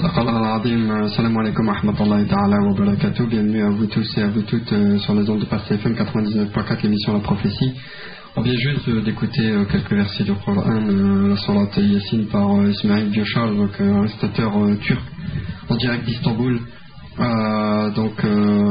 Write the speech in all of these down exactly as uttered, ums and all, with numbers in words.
Salam alaikum wa rahmatullahi ta'ala wa barakatuh. Bienvenue à vous tous et à vous toutes euh, sur les ondes de Passe F M quatre-vingt-dix-neuf point quatre, l'émission La Prophétie. On vient juste euh, d'écouter euh, quelques versets du Coran, euh, la Surat Yassine par euh, Ismail Diochal, donc euh, un restaurateur euh, turc en direct d'Istanbul. Euh, donc, euh,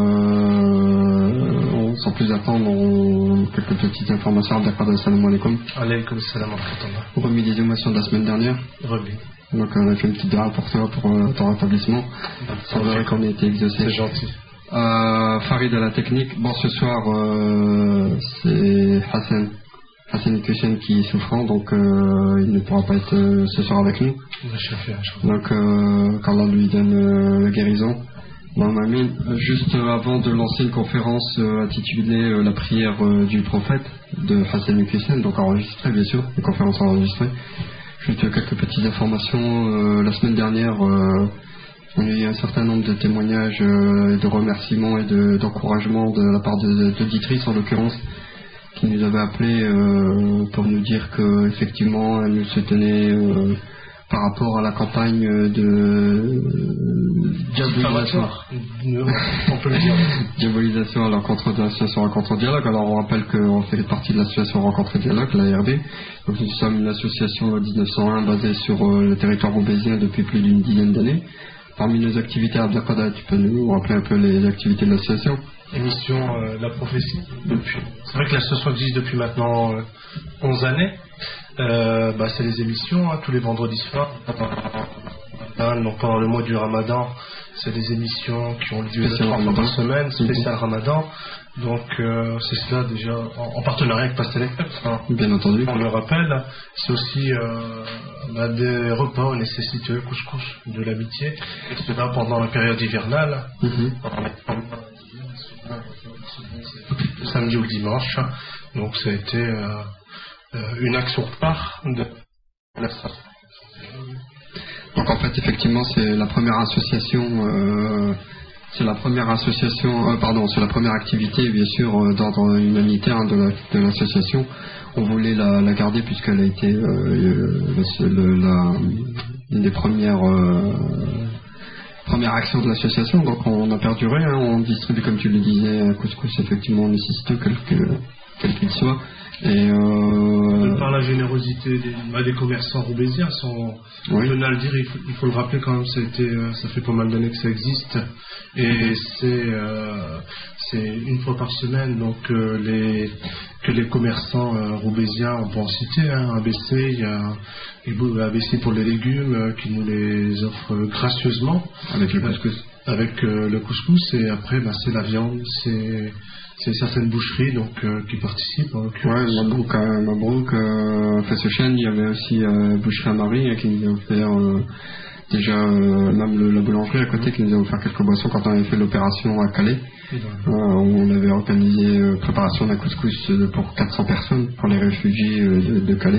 on, sans plus attendre, on, quelques petites informations. Salam alaikum. Alaykoum salam wa rahmatullah. Remis des émotions de la semaine dernière. Remis. Donc on a fait une petite dara pour toi, pour euh, ton rétablissement. C'est vrai qu'on a été exaucé. C'est gentil. Euh, Farid à la technique. Bon, ce soir, euh, c'est Hassan. Hassan Kushen qui est souffrant, donc euh, il ne pourra pas être euh, ce soir avec nous. Donc euh, qu'Allah lui donne euh, guérison. Bon, Amin. Juste euh, avant de lancer une conférence euh, intitulée euh, La prière euh, du prophète de Hassan Kushen, donc enregistrée bien sûr, une conférence enregistrée. Juste quelques petites informations. Euh, la semaine dernière, euh, on a eu un certain nombre de témoignages euh, et de remerciements et de, d'encouragements de la part de, d'auditrices en l'occurrence, qui nous avaient appelés euh, pour nous dire que effectivement elles nous soutenaient euh, par rapport à la campagne de diabolisation, on peut le dire, diabolisation à l'encontre de l'association Rencontre Dialogue. Alors on rappelle qu'on fait partie de l'association Rencontre Dialogue, la R D. Donc nous sommes une association dix-neuf cent un basée sur euh, le territoire roubaisien depuis plus d'une dizaine d'années. Parmi nos activités, Abdelkader, tu peux nous rappeler un peu les activités de l'association? Émission euh, La Prophétie. Depuis. C'est vrai que l'association existe depuis maintenant euh, onze années. Euh, bah, c'est les émissions, hein, tous les vendredis soirs. Hein, donc pendant le mois du Ramadan, c'est des émissions qui ont lieu trois fois par semaine, spécial mmh. Ramadan. Donc euh, c'est cela déjà en, en partenariat avec Pastel F M. Hein. Bien entendu. On le rappelle. C'est aussi euh, bah, des repas nécessiteux, couscous, de l'amitié. Et cela pendant la période hivernale. Mmh. Le samedi ou le dimanche. Donc ça a été euh, euh, une action de part de l'association. Donc en fait effectivement c'est la première association euh, c'est la première association euh, pardon c'est la première activité bien sûr euh, d'ordre humanitaire hein, de, la, de l'association. On voulait la, la garder puisqu'elle a été euh, le, le, la, une des premières euh, première action de l'association, donc on a perduré, hein, on distribue comme tu le disais un couscous effectivement nécessiteux quel, que, quel qu'il soit. Et euh... par la générosité des, bah, des commerçants roubaisiens, sont, oui. On tenait à le dire, il faut, il faut le rappeler quand même, ça, a été, ça fait pas mal d'années que ça existe, et c'est, euh, c'est une fois par semaine, donc euh, les, que les commerçants euh, roubaisiens, on peut en citer, hein, A B C, il y a A B C pour les légumes euh, qui nous les offre gracieusement avec le couscous, avec euh, le couscous, et après bah, c'est la viande, c'est c'est certaines boucheries donc euh, qui participent en l'occurrence. Ouais, Mabrouk, euh, Mabrouk euh, fait ce chêne, il y avait aussi euh, Boucherie à Marie hein, qui nous a offert euh, déjà euh, même le, la boulangerie à côté qui nous a offert quelques boissons quand on avait fait l'opération à Calais. Euh, on avait organisé euh, préparation d'un couscous pour quatre cents personnes pour les réfugiés euh, de, de Calais.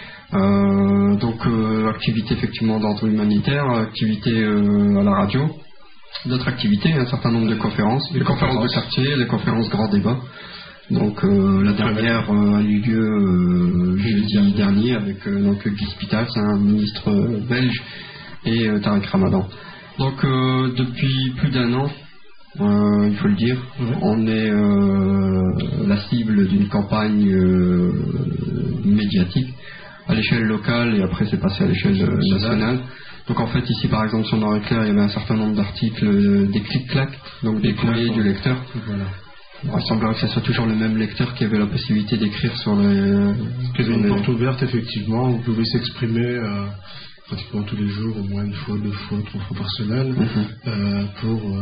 Euh, donc euh, activité effectivement d'ordre humanitaire, activité euh, à la radio. D'autres activités, un certain nombre de conférences, les conférences de quartier, les conférences grand débat. Donc euh, la dernière euh, a eu lieu euh, jeudi dernier avec euh, donc Guy Spital, c'est un ministre euh, belge, et euh, Tariq Ramadan. Donc euh, depuis plus d'un an, euh, il faut le dire, oui. On est euh, la cible d'une campagne euh, médiatique à l'échelle locale et après c'est passé à l'échelle euh, nationale. Donc en fait ici par exemple sur Nord Éclair il y avait un certain nombre d'articles, euh, des clics-clacs, donc des courriers du lecteur. Voilà. Il semblerait que ce soit toujours le même lecteur qui avait la possibilité d'écrire sur les... C'est une les... porte ouverte effectivement, vous pouvez s'exprimer euh, pratiquement tous les jours, au moins une fois, deux fois, trois fois par semaine, mm-hmm. euh, pour... Euh,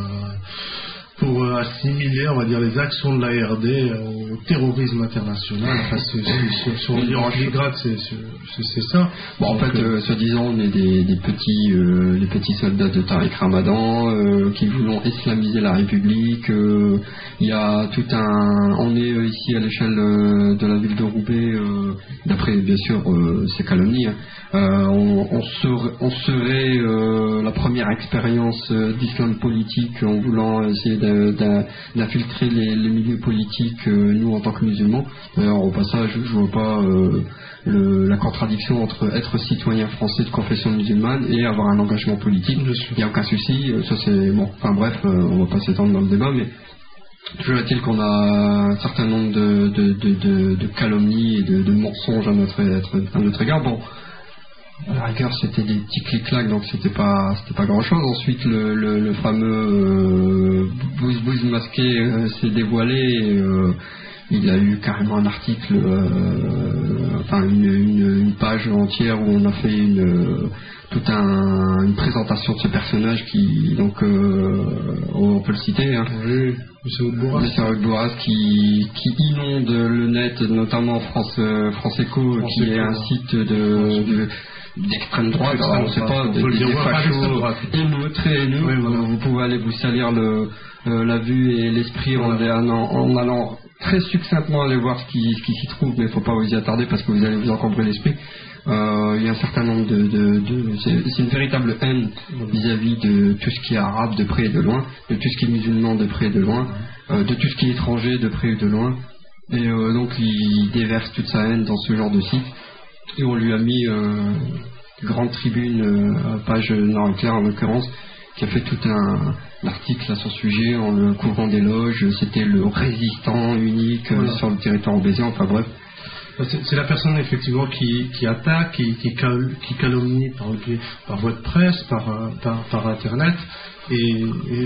pour euh, assimiler, on va dire, les actions de l'A R D euh, au terrorisme international. Enfin, c'est, c'est, sur les grades, c'est, c'est, c'est ça. Bon, en fait, euh, soi-disant, on est des, des petits, euh, les petits soldats de Tariq Ramadan euh, qui voulons islamiser la République. Euh, il y a tout un, on est euh, ici à l'échelle euh, de la ville de Roubaix, euh, d'après bien sûr euh, ces calomnies. Hein, euh, on, on serait, on serait euh, la première expérience euh, d'islam politique en voulant essayer de, de, d'infiltrer les, les milieux politiques, euh, nous en tant que musulmans. D'ailleurs, au passage, je vois pas euh, le, la contradiction entre être citoyen français de confession musulmane et avoir un engagement politique. Il n'y a aucun souci. Ça c'est bon. Enfin bref, euh, on va pas s'étendre dans le débat, mais toujours est-il qu'on a un certain nombre de, de, de, de, de calomnies et de, de mensonges à notre, à notre égard. Bon, à la rigueur, c'était des petits clics-clacs, donc c'était pas, c'était pas grand-chose. Ensuite, le, le, le fameux euh, Bouze Bouze masqué euh, s'est dévoilé. Et, euh, il a eu carrément un article, euh, enfin une, une, une page entière où on a fait une, euh, toute un, une présentation de ce personnage qui, donc, euh, on peut le citer. Hein. Oui, M. Bourras qui, qui inonde le net, notamment France, euh, France Eco, France qui Eco, est un site de, de d'extrême droite, alors, on ne sait pas, des, des, des fachos haineux, très haineux. Oui, voilà. Vous pouvez aller vous salir le, euh, la vue et l'esprit voilà. en, en, en allant très succinctement aller voir ce qui, ce qui s'y trouve, mais il ne faut pas vous y attarder parce que vous allez vous encombrer l'esprit. Euh, il y a un certain nombre de... de, de c'est, c'est une véritable haine vis-à-vis de tout ce qui est arabe de près et de loin, de tout ce qui est musulman de près et de loin, euh, de tout ce qui est étranger de près et de loin. Et euh, donc il déverse toute sa haine dans ce genre de site. Et on lui a mis euh, grande tribune, euh, page Nord-Éclair en l'occurrence, qui a fait tout un, un article à son sujet en le couvrant d'éloges. C'était le résistant unique euh, voilà. sur le territoire aubésien, enfin bref. C'est, c'est la personne effectivement qui, qui attaque, qui, qui, cal, qui calomnie par, par voie de presse, par, par, par internet. Et, et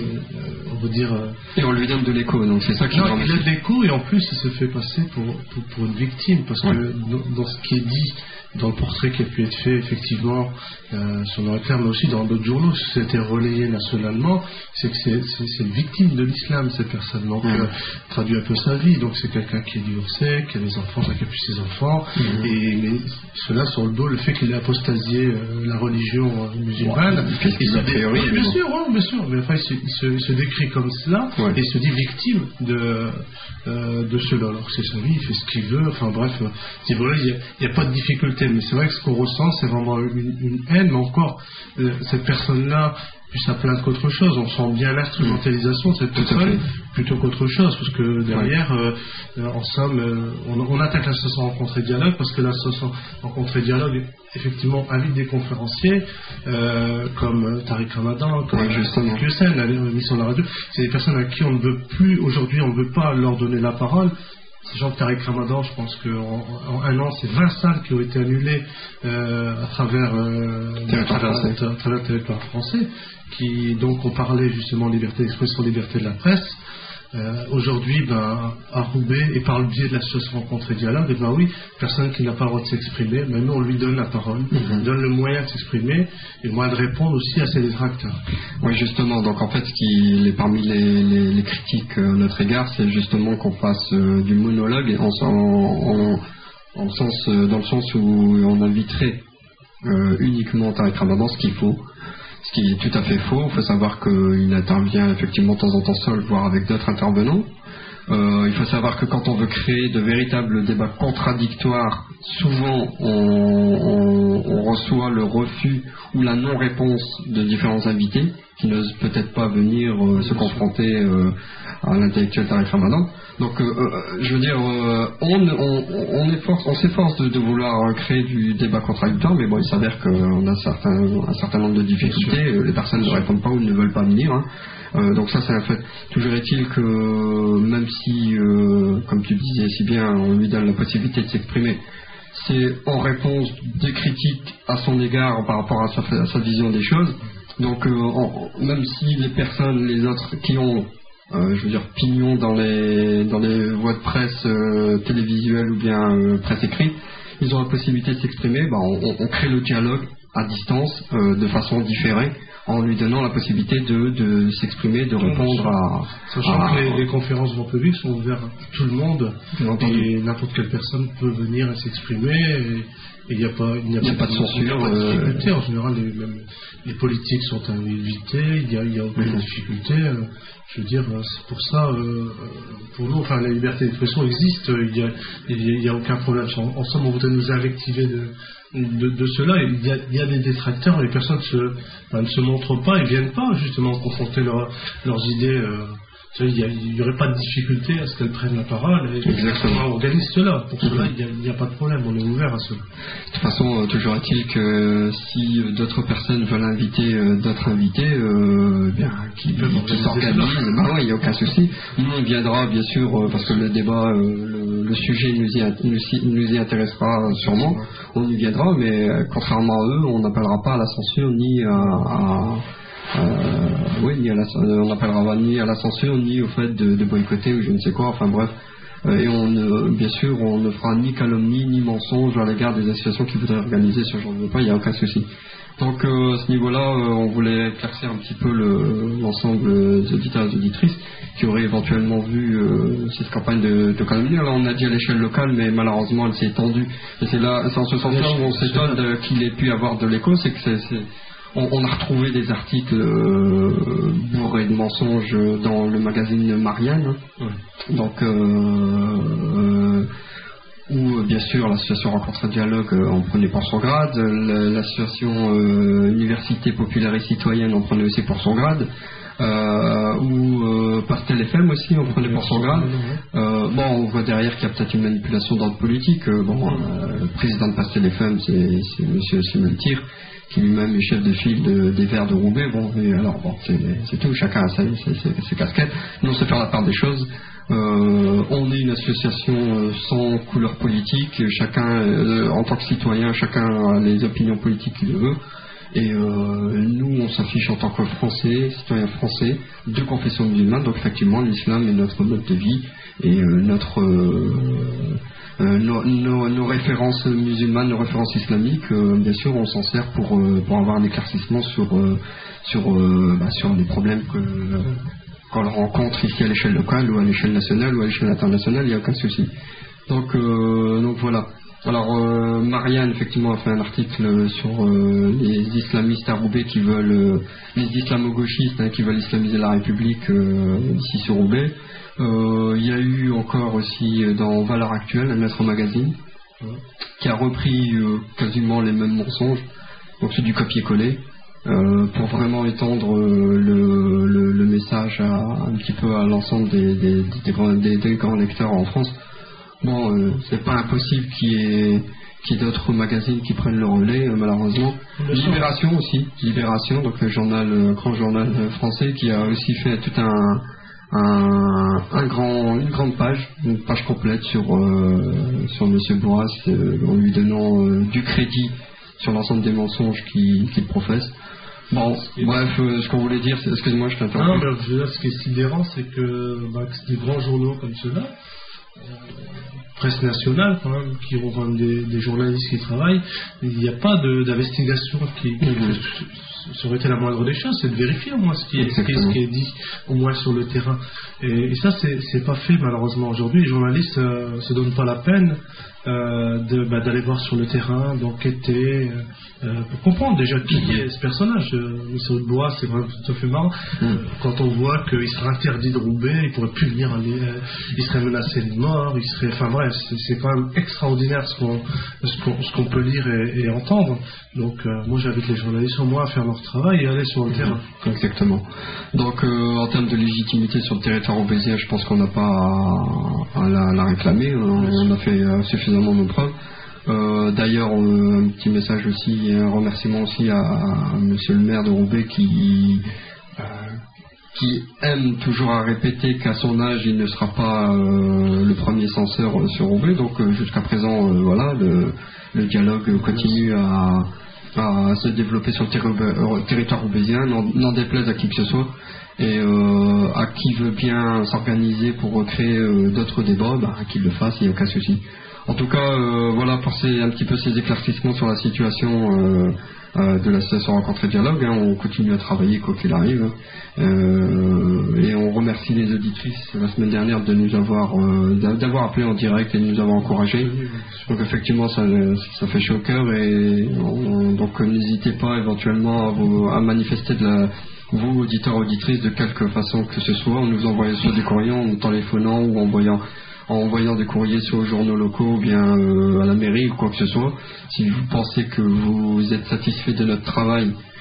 euh, on veut dire euh, et on lui donne de l'écho, donc c'est ça qui non, il a de l'écho et en plus il se fait passer pour, pour, pour une victime parce ouais. que dans, dans ce qui est dit dans le portrait qui a pu être fait effectivement euh, sur Nord-Éclair mais aussi dans d'autres journaux, si c'était relayé nationalement, c'est que c'est, c'est, c'est une victime de l'islam cette personne, donc mmh. euh, traduit un peu sa vie, donc c'est quelqu'un qui est divorcé, qui a des enfants, qui a pu ses enfants mmh. et mais cela sur le dos le fait qu'il ait apostasié euh, la religion euh, musulmane ouais, et ça dé... oui, bien sûr, ouais, bien sûr, mais enfin il se, il se, il se décrit comme cela ouais. et il se dit victime de, euh, de cela, alors que c'est sa vie, il fait ce qu'il veut, enfin bref, euh, voilà, il n'y a, a pas de difficulté. Mais c'est vrai que ce qu'on ressent, c'est vraiment une, une haine, mais encore, euh, cette personne-là, plus sa plainte qu'autre chose, on sent bien l'instrumentalisation de cette personne plutôt qu'autre chose, parce que derrière, ouais. euh, en somme, euh, on, on attaque l'association Rencontre et Dialogue, parce que l'association Rencontre et Dialogue, effectivement, invite des conférenciers, euh, comme Tariq Ramadan, comme ouais, Q S N, l'émission de la radio, c'est des personnes à qui on ne veut plus, aujourd'hui, on ne veut pas leur donner la parole. Sachant que Tariq Ramadan, je pense qu'en en un an, c'est vingt salles qui ont été annulées euh, à travers euh, le territoire français, qui donc ont parlé justement liberté d'expression, liberté de la presse. Euh, aujourd'hui, ben, à Roubaix, et par le biais de l'association Rencontre et Dialogue, et ben oui, personne qui n'a pas le droit de s'exprimer, mais nous on lui donne la parole, mm-hmm. on donne le moyen de s'exprimer, et le moyen de répondre aussi à ses détracteurs. Oui, justement, donc en fait, ce qui est parmi les, les, les critiques à notre égard, c'est justement qu'on fasse euh, du monologue, en, en, en, en sens, euh, dans le sens où on inviterait euh, uniquement Tariq Ramadan, ce qu'il faut. Ce qui est tout à fait faux. Il faut savoir qu'il intervient effectivement de temps en temps seul, voire avec d'autres intervenants. Euh, il faut savoir que quand on veut créer de véritables débats contradictoires, souvent on, on, on reçoit le refus ou la non-réponse de différents invités qui n'osent peut-être pas venir euh, se confronter euh, à l'intellectuel Tariq Ramadan. Donc, euh, euh, je veux dire, euh, on, on, on, efforce, on s'efforce de, de vouloir créer du débat contradictoire, mais bon, il s'avère qu'on a certain, un certain nombre de difficultés. Les personnes ne répondent pas ou ne veulent pas venir. Hein. Euh, donc ça, c'est un fait. Toujours est-il que même si, euh, comme tu disais si bien, on lui donne la possibilité de s'exprimer, c'est en réponse des critiques à son égard par rapport à sa, à sa vision des choses. Donc, euh, en, même si les personnes, les autres qui ont Euh, je veux dire pignon dans les dans les voies de presse euh, télévisuelles ou bien euh, presse écrite, ils ont la possibilité de s'exprimer. Bah, on, on crée le dialogue à distance euh, de façon différée en lui donnant la possibilité de, de s'exprimer, de répondre à... Sachant à, que les, les conférences devant public sont ouvertes à tout le monde et n'importe quelle personne peut venir et s'exprimer et il n'y a pas, il n'y a, a pas, pas de censure. Pas de difficulté. En général, les, même les politiques sont invités, il n'y a, il y a aucune mmh. difficulté. Euh, je veux dire, c'est pour ça, euh, pour nous, enfin, la liberté d'expression existe, il n'y a, il y a aucun problème. En, en somme, on voudrait nous invectiver de, de, de cela. Il y, a, il y a des détracteurs, les personnes se, ben, ne se montrent pas et ne viennent pas justement confronter leur, leurs idées. Euh, il n'y aurait pas de difficulté à ce qu'elles prennent la parole. Et exactement. On organise cela. Pour cela, il n'y a, a pas de problème. On est ouvert à cela. De toute façon, toujours est-il que si d'autres personnes veulent inviter euh, d'autres invités, euh, bien, qui, qui s'organisent, bah ouais, il n'y a aucun souci. Nous, on viendra, bien sûr, euh, parce que le débat, euh, le, le sujet nous y, nous, nous y intéressera sûrement. On y viendra, mais euh, contrairement à eux, on n'appellera pas à la censure ni à, à Euh, oui, ni à la, on n'appellera ni à la censure ni au fait de, de boycotter ou je ne sais quoi, enfin bref. Euh, et on ne, bien sûr, on ne fera ni calomnie ni mensonge à l'égard des associations qui voudraient organiser ce genre de repas, il n'y a aucun souci. Donc euh, à ce niveau-là, euh, on voulait éclaircir un petit peu le, l'ensemble des auditeurs et des auditrices qui auraient éventuellement vu euh, cette campagne de, de calomnie. Alors on a dit à l'échelle locale, mais malheureusement elle s'est étendue. Et c'est là, c'est en ce sens-là où on s'étonne de, qu'il ait pu avoir de l'écho, c'est que c'est, c'est On, on a retrouvé des articles euh, bourrés de mensonges dans le magazine Marianne, ouais. donc euh, euh, où bien sûr l'association Rencontre et Dialogue euh, en prenait pour son grade, l'association euh, Université Populaire et Citoyenne en prenait aussi pour son grade, euh, ou euh, Pastel F M aussi en prenait pour son grade. Euh, bon, on voit derrière qu'il y a peut-être une manipulation d'ordre politique. Euh, bon, euh, le président de Pastel F M, c'est, c'est Monsieur Simon Tir, qui lui-même est chef de file de, des Verts de Roubaix. Bon, et alors bon, c'est, c'est tout, chacun a ses, ses, ses, ses casquettes. Nous, on sait faire la part des choses. Euh, on est une association euh, sans couleur politique. Chacun, euh, en tant que citoyen, chacun a les opinions politiques qu'il veut. Et euh, nous, on s'affiche en tant que Français, citoyens français, de confession musulmane. Donc effectivement, l'islam est notre mode de vie et euh, notre euh, euh, nos, nos, nos références musulmanes, nos références islamiques. Euh, bien sûr, on s'en sert pour euh, pour avoir un éclaircissement sur euh, sur euh, bah, sur les problèmes que euh, qu'on rencontre ici à l'échelle locale ou à l'échelle nationale ou à l'échelle internationale. Il n'y a aucun souci. Donc euh, donc voilà. Alors euh, Marianne effectivement a fait un article sur euh, les islamistes à Roubaix qui veulent euh, les islamo-gauchistes hein, qui veulent islamiser la République euh, ici sur Roubaix. Euh, il y a eu encore aussi dans Valeurs Actuelles un autre magazine qui a repris euh, quasiment les mêmes mensonges, donc c'est du copier-coller euh, pour vraiment étendre euh, le, le, le message à, un petit peu à l'ensemble des, des, des, grands, des, des grands lecteurs en France. Bon, euh, c'est pas impossible qu'il y ait, qu'il y ait d'autres magazines qui prennent le relais, euh, malheureusement. Libération aussi, Libération, donc le journal, le grand journal français, qui a aussi fait tout un, un, un grand, une grande page, une page complète sur euh, sur Monsieur Bourras, euh, en lui donnant euh, du crédit sur l'ensemble des mensonges qu'il, qu'il professe. Bon, bref, euh, ce qu'on voulait dire, c'est, excuse-moi, je t'interromps. Non, mais je veux dire, ce qui est sidérant, c'est que bah, des grands journaux comme ceux-là, presse nationale quand même, qui ont quand même des, des journalistes qui travaillent, il n'y a pas de, d'investigation qui, qui mmh. ça aurait été la moindre des choses, c'est de vérifier au moins ce qui est, ce qui est, ce qui est dit au moins sur le terrain. Et, et ça c'est, c'est pas fait malheureusement aujourd'hui. Les journalistes euh, se donnent pas la peine euh, de, bah, d'aller voir sur le terrain, d'enquêter euh, pour comprendre déjà qui est ce personnage. Euh, Monsieur Bois, c'est vraiment tout à fait marrant. Mmh. Euh, quand on voit qu'il serait interdit de Roubaix, il pourrait plus venir aller, euh, il serait menacé de mort, il serait, enfin bref, c'est, c'est quand même extraordinaire ce qu'on, ce qu'on, ce qu'on peut lire et, et entendre. Donc euh, moi j'invite les journalistes au moins à faire leur travail et aller sur le terrain. Exactement. Donc euh, en termes de légitimité sur le territoire roubaisien, je pense qu'on n'a pas à, à, la, à la réclamer. On, on a fait euh, suffisamment nos preuves. Euh, d'ailleurs, euh, un petit message aussi, un remerciement aussi à, à Monsieur le maire de Roubaix qui euh, qui aime toujours à répéter qu'à son âge il ne sera pas euh, le premier censeur sur Roubaix. Donc euh, jusqu'à présent, euh, voilà, le, le dialogue continue à à se développer sur le terri- territoire roubaisien, n'en, n'en déplaise à qui que ce soit, et euh, à qui veut bien s'organiser pour recréer euh, d'autres débats, bah, qu'il le fasse, il n'y a aucun souci. En tout cas, euh, voilà pour ces, un petit peu ces éclaircissements sur la situation euh, euh, de l'association Rencontre et Dialogue. Hein, on continue à travailler quoi qu'il arrive, euh, et on remercie les auditrices la semaine dernière de nous avoir euh, d'avoir appelé en direct et de nous avoir encouragés. Donc effectivement, ça, ça fait chaud au cœur, et on, donc n'hésitez pas éventuellement à, vous, à manifester de la, vous auditeurs auditrices de quelque façon que ce soit, en nous envoyant soit des courriers, en nous téléphonant ou en envoyant en envoyant des courriers sur les journaux locaux ou bien euh, à la mairie ou quoi que ce soit. Si vous pensez que vous êtes satisfait de notre travail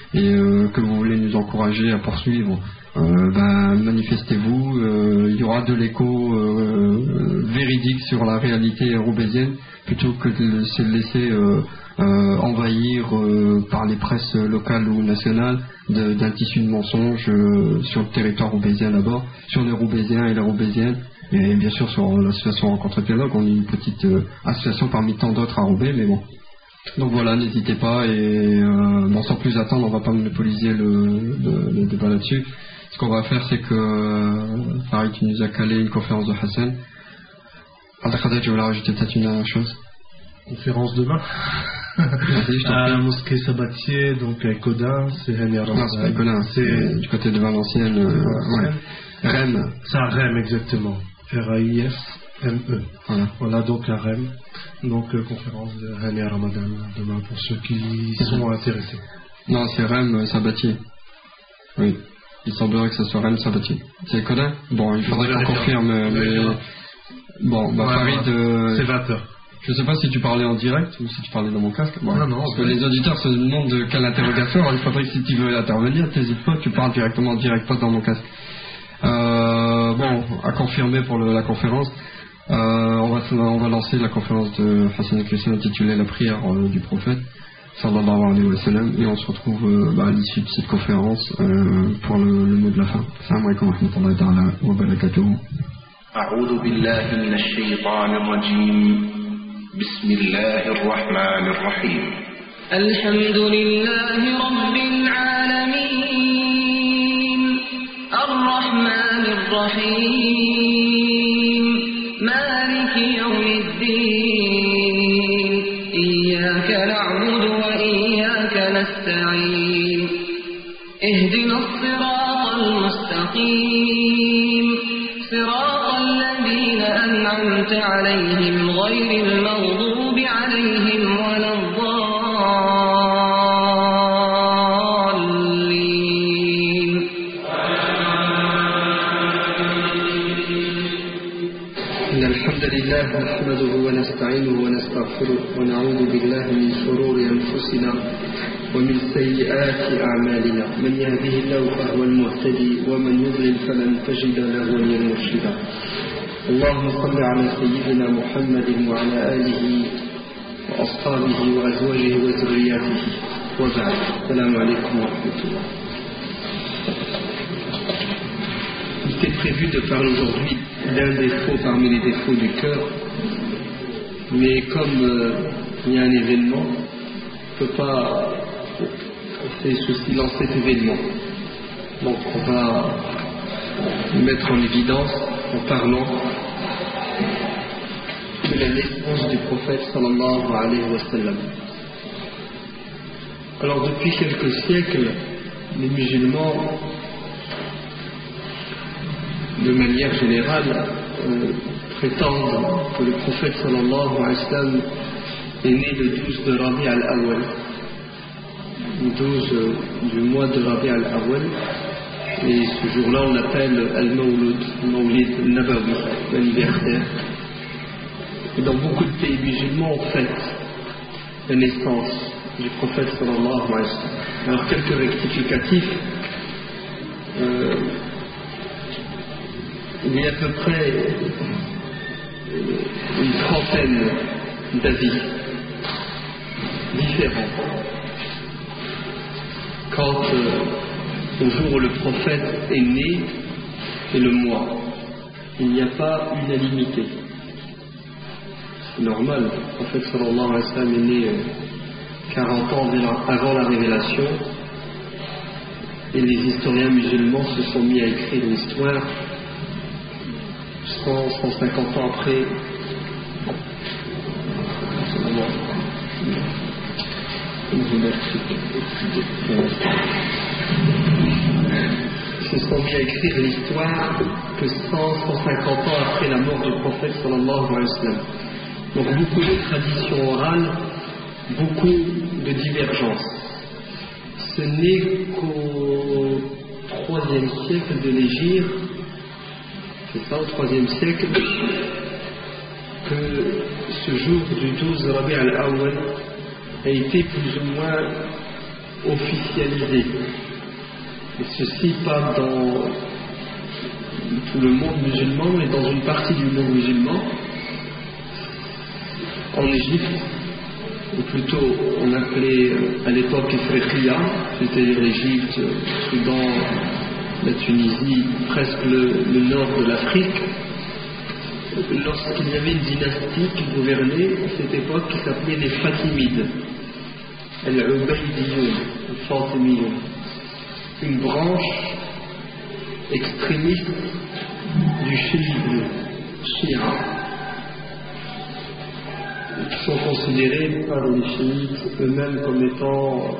et euh, que vous voulez nous encourager à poursuivre, euh, ben, manifestez-vous. Euh, il y aura de l'écho euh, véridique sur la réalité roubaisienne, plutôt que de se laisser euh, euh, envahir euh, par les presses locales ou nationales de, d'un tissu de mensonges euh, sur le territoire roubaisien d'abord, sur les Roubaisiens et les Roubaisiennes, et bien sûr sur l'association Rencontre Dialogue. On est une petite euh, association parmi tant d'autres à Roubaix, mais bon. Donc voilà, n'hésitez pas, et euh, bon, sans plus attendre, on va pas monopoliser le, le, le débat là-dessus. Ce qu'on va faire, c'est que euh, Farid, tu nous as calé une conférence de Hassan. Al-Khadat, tu voulais rajouter peut-être une dernière chose? Conférence demain Vas-y, je t'en à prie. la mosquée Sabatier, donc à Codin, c'est Renia Ramadan. Non, c'est pas Colin, c'est du côté de Valenciennes. Euh, ouais. Rennes. C'est à Rennes, exactement. R A I S M E. Voilà. Voilà, donc à Rennes. Donc, euh, conférence de Renia Ramadan demain pour ceux qui sont intéressés. Non, c'est Rennes Sabatier. Oui. Il semblerait que ce soit Rennes Sabatier. C'est Colin? Bon, il faudrait qu'on confirme, mais. Bon, bah Ouais, Farid. Euh... C'est vingt heures. Je sais pas si tu parlais en direct ou si tu parlais dans mon casque. Bon, non, non, parce que ouais. les auditeurs se demandent de quel interrogatoire. Il faudrait que si tu veux intervenir, t'hésites pas, tu parles directement en direct, pas dans mon casque. Euh, bon, à confirmer pour le, la conférence. Euh, on, va, on va lancer la conférence de Hassan al-Qussein intitulée La prière euh, du prophète, sallallahu alayhi wa sallam, et on se retrouve euh, bah, à l'issue de cette conférence euh, pour le, le mot de la fin. Assalamu alaikum wa rahmatullahi ta'ala wa barakatuhu. أعوذ بالله من الشيطان الرجيم بسم الله الرحمن الرحيم الحمد لله رب العالمين الرحمن الرحيم مالك يوم الدين إياك نعبد وإياك نستعين اهدنا الصراط المستقيم صراط الذين أنعمت عليهم غير المغضوب عليهم ولا الضالين إن الحمد لله نحمده ونستعينه ونستغفره ونعوذ بالله من شرور أنفسنا ومن سيئات أعمالنا من يهده الله فهو المهتدي ومن يضلل فلن تجد له وليا مرشدا اللهم صل على سيدنا محمد وعلى آله وأصحابه وأزواجه وذرياته وبعد السلام عليكم ورحمة الله. Il était prévu de parler aujourd'hui d'un défaut parmi les défauts du cœur, mais comme euh, il y a un événement, on ne peut pas faire sous silence cet événement. Donc on va le mettre en évidence en parlant de la naissance du prophète sallallahu alayhi wa sallam. Alors depuis quelques siècles, les musulmans, de manière générale, euh, prétendent que le prophète sallallahu alayhi wa sallam est né le douze de Rabi al-Awwal, le douze du mois de Rabi al-Awwal, et ce jour-là on l'appelle al-Mawlud, Mawlid Nabawi, l'anniversaire. Et dans beaucoup de pays musulmans on fête la naissance du prophète sallallahu alayhi wa sallam. Alors quelques rectificatifs. Euh, il y a à peu près une trentaine d'avis différents quant euh, au jour où le prophète est né et le mois. Il n'y a pas unanimité. C'est normal, le prophète sallallahu alayhi wa sallam est né quarante ans avant la révélation, et les historiens musulmans se sont mis à écrire l'histoire cent à cent cinquante ans après. Ils se sont mis à écrire l'histoire que cent à cent cinquante ans après la mort du prophète sallallahu alayhi wa sallam. Donc beaucoup de traditions orales, beaucoup de divergences. Ce n'est qu'au troisième siècle de l'Hégire, c'est ça, au troisième siècle, que ce jour du douze Rabi al-Awwal a été plus ou moins officialisé. Et ceci pas dans tout le monde musulman, mais dans une partie du monde musulman. En Égypte, ou plutôt on appelait à l'époque Ifriqiya, c'est-à-dire l'Égypte, le Soudan, la Tunisie, presque le, le nord de l'Afrique, lorsqu'il y avait une dynastie qui gouvernait à cette époque qui s'appelait les Fatimides, Al-Ubaydiyoun, Al-Fatimiyoun, une branche extrémiste du chiisme, Shia, qui sont considérés par les chiites eux-mêmes comme étant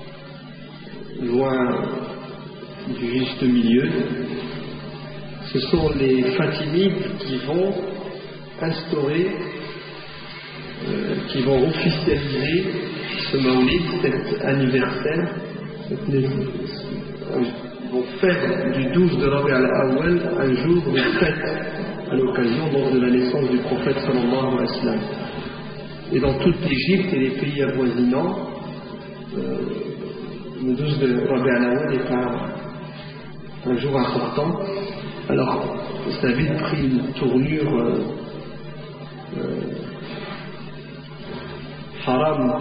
loin du juste milieu. Ce sont les Fatimides qui vont instaurer, euh, qui vont officialiser ce Maoulid, cet anniversaire, cette naissance. Ils vont faire du douze de Rabi' al-Awwal un jour de fête à l'occasion donc de la naissance du prophète sallallahu alayhi wa sallam. Et dans toute l'Égypte et les pays avoisinants, euh, le douze de Rabi' al-Awwal est un, un jour important. Alors, ça a vite pris une tournure euh, euh, haram,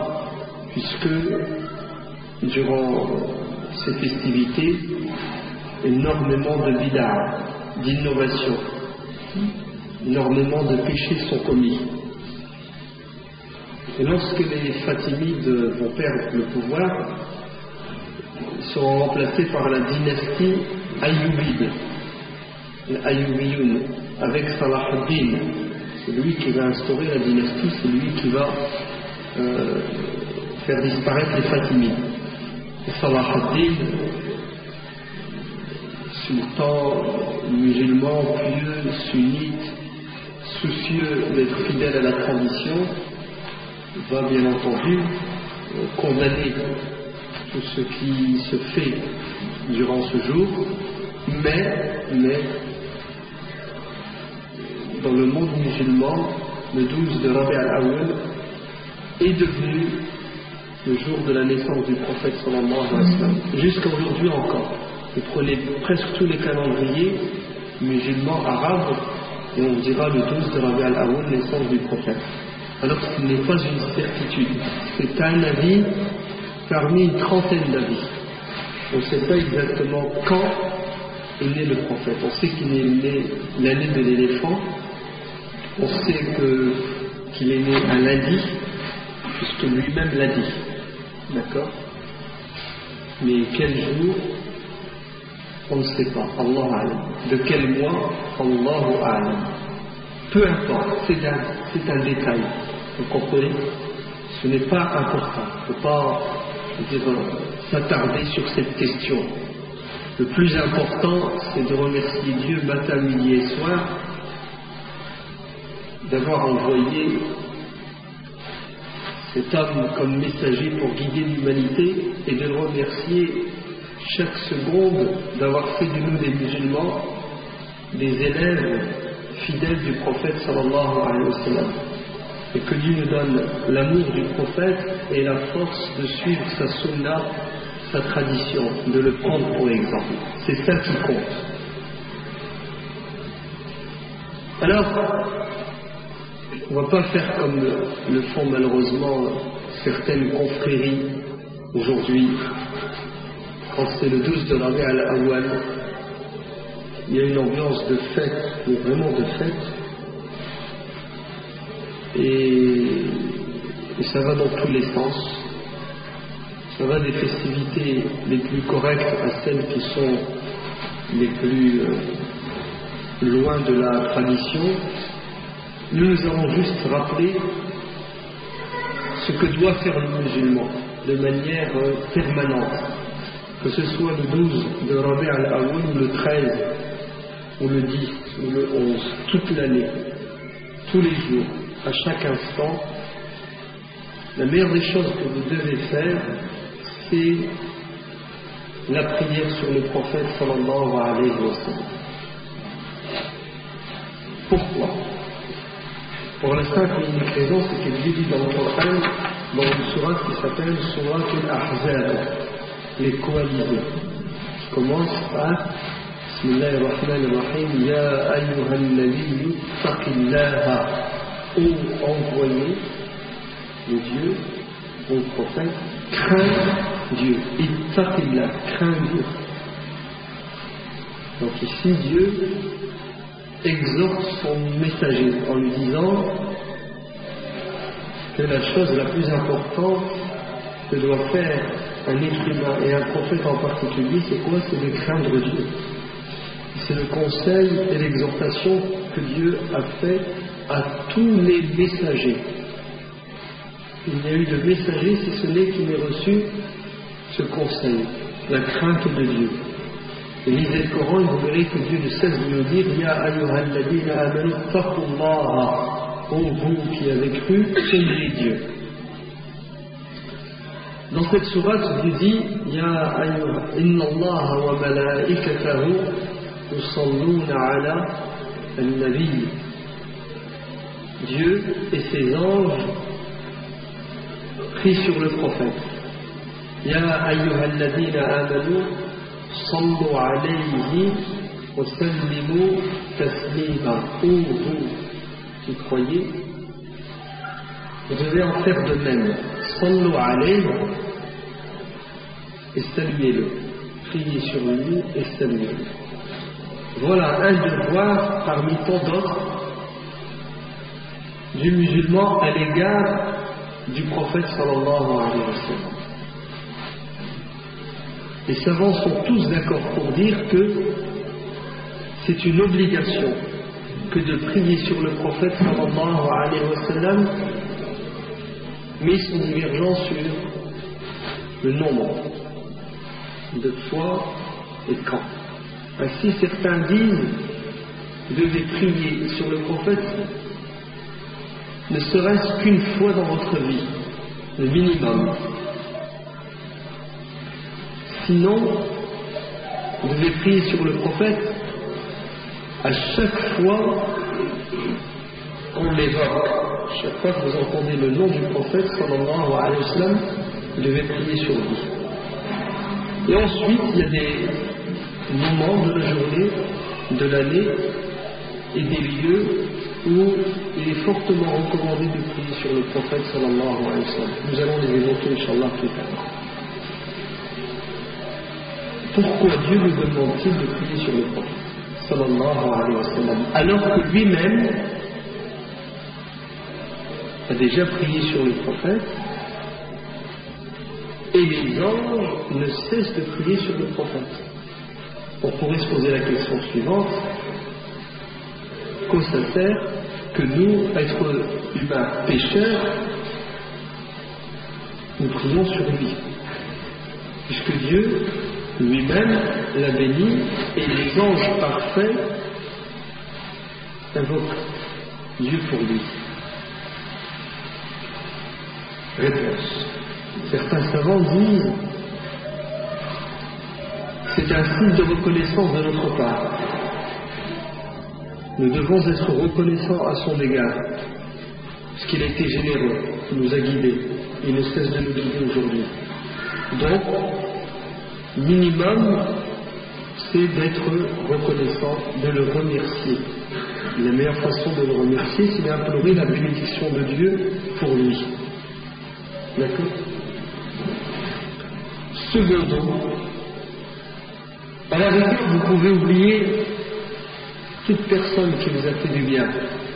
puisque durant ces festivités, énormément de bid'a, d'innovation, énormément de péchés sont commis. Et lorsque les Fatimides vont perdre le pouvoir, ils seront remplacés par la dynastie Ayyubide, l'Ayyubiyoun, avec Salah ad-Din. C'est lui qui va instaurer la dynastie, c'est lui qui va euh, faire disparaître les Fatimides. Et Salah ad-Din, sultan musulman, pieux, sunnite, soucieux d'être fidèle à la tradition, va bien entendu euh, condamner tout ce qui se fait durant ce jour, mais, mais dans le monde musulman, le douze de Rabi' al-Awwal est devenu le jour de la naissance du prophète sallallahu alayhi wa sallam, jusqu'à aujourd'hui encore. Vous prenez presque tous les calendriers musulmans arabes et on dira le douze de Rabi' al-Awwal, naissance du prophète. Alors ce n'est pas une certitude, c'est un avis parmi une trentaine d'avis. On ne sait pas exactement quand est né le prophète. On sait qu'il est né l'année de l'éléphant, on sait que, qu'il est né un lundi, puisque lui-même l'a dit. D'accord? Mais quel jour? On ne sait pas. Allahu a'lam. De quel mois? Allahu a'lam. Peu importe, c'est un, c'est un détail. Vous comprenez? Ce n'est pas important. Il ne faut pas, je veux dire, s'attarder sur cette question. Le plus important, c'est de remercier Dieu matin, midi et soir d'avoir envoyé cet homme comme messager pour guider l'humanité et de le remercier chaque seconde d'avoir fait de nous des musulmans des élèves fidèles du prophète sallallahu alayhi wa sallam. Et que Dieu nous donne l'amour du prophète et la force de suivre sa sunna, sa tradition, de le prendre pour exemple. C'est ça qui compte. Alors, on ne va pas faire comme le, le font malheureusement certaines confréries aujourd'hui. Quand c'est le douze de Rabi' al-Awwal, il y a une ambiance de fête, mais vraiment de fête. Et, et ça va dans tous les sens. Ça va des festivités les plus correctes à celles qui sont les plus euh, loin de la tradition. Nous nous avons juste rappelé ce que doit faire le musulman de manière euh, permanente, que ce soit le douze de Rabi' al-Awwal ou le treize ou le dix ou le onze, toute l'année, tous les jours, à chaque instant. La meilleure des choses que vous devez faire, c'est la prière sur le prophète sallallahu alayhi wa sallam. Pourquoi? Pour la simple et unique raison, c'est qu'il est dit dans le Coran, dans une sourate qui s'appelle Sourate al-Ahzab. les coalisés. Je commence par Bismillahirrahmanirrahim, Ya ayyuhal nabiyyu taqillaha, ô envoyé de Dieu, ô prophète, crains Dieu. Ittaqillah, crains Dieu. Donc ici, Dieu exhorte son messager en lui disant que la chose la plus importante que doit faire un être humain et un prophète en particulier, c'est quoi? C'est de craindre Dieu. C'est le conseil et l'exhortation que Dieu a fait à tous les messagers. Il n'y a eu de messager si ce n'est qu'il ait reçu ce conseil, la crainte de Dieu. Et lisez le Coran et vous verrez que Dieu ne cesse de nous dire Ya ayyuhal ladina amanu taqullaha, ô vous qui avez cru, craignez Dieu. Dans cette sourate, Dieu dit Ya ayyuha inna Allah wa malaikatahu yusalluna ala al-nabi. Dieu et ses anges prient sur le prophète. Ya ayyuhal ladina amanu sallu alayhi wa sallimu taslima. Ô vous qui croyez, vous devez en faire de même. Sallu alayhi et saluez-le. Priez sur lui et saluez-le. Voilà un devoir parmi tant d'autres du musulman à l'égard du prophète sallallahu alayhi wa sallam. Les savants sont tous d'accord pour dire que c'est une obligation que de prier sur le prophète sallallahu alayhi wa sallam, mais ils sont divergents sur le nombre de fois et quand. Ainsi, certains disent vous devez prier sur le prophète ne serait-ce qu'une fois dans votre vie, le minimum. Sinon, vous devez prier sur le prophète à chaque fois qu'on l'évoque. Chaque fois que vous entendez le nom du prophète sallallahu alayhi wa sallam, vous devez prier sur lui. Et ensuite, il y a des moments de la journée, de l'année et des lieux où il est fortement recommandé de prier sur le prophète sallallahu alayhi wa sallam. Nous allons les évoquer, Inch'Allah, plus tard. Pourquoi Dieu nous demande-t-il de prier sur le prophète sallallahu alayhi wa sallam, alors que lui-même a déjà prié sur le prophète et les anges ne cessent de prier sur le prophète? On pourrait se poser la question suivante: qu'au ça sert que nous, êtres humains pécheurs, nous prions sur lui, puisque Dieu lui-même l'a béni et les anges parfaits invoquent Dieu pour lui? Réponse: certains savants disent c'est un signe de reconnaissance de notre part. Nous devons être reconnaissants à son égard, parce qu'il a été généreux, il nous a guidés, il ne cesse de nous guider aujourd'hui. Donc, minimum, c'est d'être reconnaissant, de le remercier. La meilleure façon de le remercier, c'est d'implorer la bénédiction de Dieu pour lui. D'accord? Secondo, à la rigueur, vous pouvez oublier toute personne qui vous a fait du bien,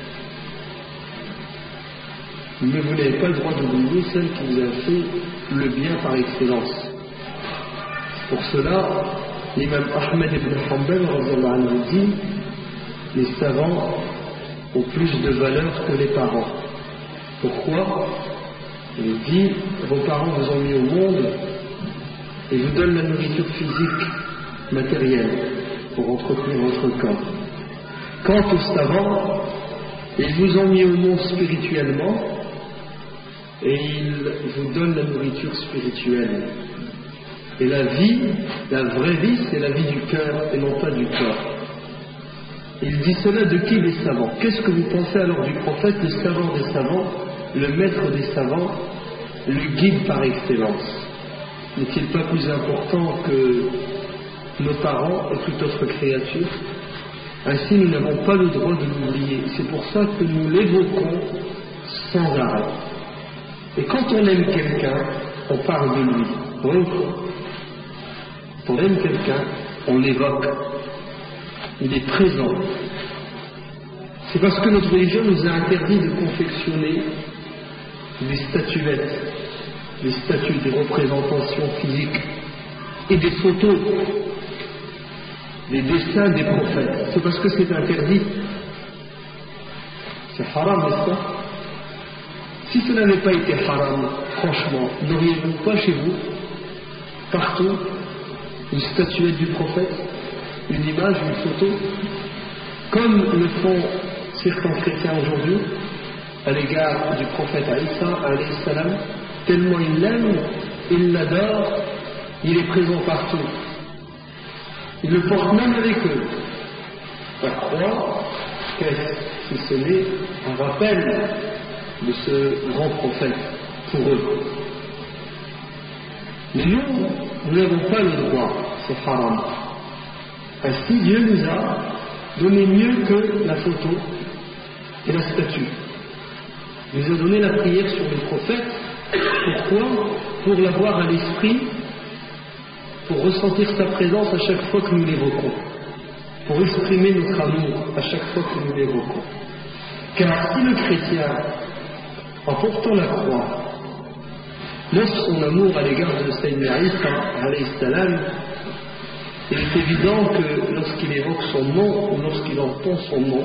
mais vous n'avez pas le droit d'oublier celle qui vous a fait le bien par excellence. Pour cela, l'imam Ahmed ibn Hanbal dit les savants ont plus de valeur que les parents. Pourquoi? Il dit vos parents vous ont mis au monde et vous donnent la nourriture physique, matérielle, pour entretenir votre corps. Quant aux savants, ils vous ont mis au monde spirituellement et ils vous donnent la nourriture spirituelle. Et la vie, la vraie vie, c'est la vie du cœur et non pas du corps. Il dit cela de qui? Les savants. Qu'est-ce que vous pensez alors du prophète, le savant des savants, le maître des savants, le guide par excellence? n'est-il pas plus important que nos parents et toute autre créature? Ainsi, nous n'avons pas le droit de l'oublier. C'est pour ça que nous l'évoquons sans arrêt. Et quand on aime quelqu'un, on parle de lui. Donc, quand on aime quelqu'un, on l'évoque. Il est présent. C'est parce que notre religion nous a interdit de confectionner des statuettes, des statues, des représentations physiques et des photos, des dessins des prophètes. C'est parce que c'est interdit. C'est haram, n'est-ce pas? Si cela n'avait pas été haram, franchement, n'auriez-vous pas chez vous, partout, une statuette du prophète, une image, une photo, comme le font certains chrétiens aujourd'hui à l'égard du prophète Isa alayhi salam, tellement ils l'aiment, ils l'adorent, il est présent partout. Ils le portent même avec eux. La croix, qu'est-ce si ce n'est un rappel de ce grand prophète pour eux? Mais nous, nous n'avons pas le droit, c'est haram. Ainsi, Dieu nous a donné mieux que la photo et la statue. Il nous a donné la prière sur les prophètes. Pourquoi? Pour l'avoir à l'esprit, pour ressentir sa présence à chaque fois que nous l'évoquons, pour exprimer notre amour à chaque fois que nous l'évoquons. Car si le chrétien, en portant la croix, montre son amour à l'égard de Sayyidina Isa alayhi salam, il est évident que lorsqu'il évoque son nom ou lorsqu'il entend son nom,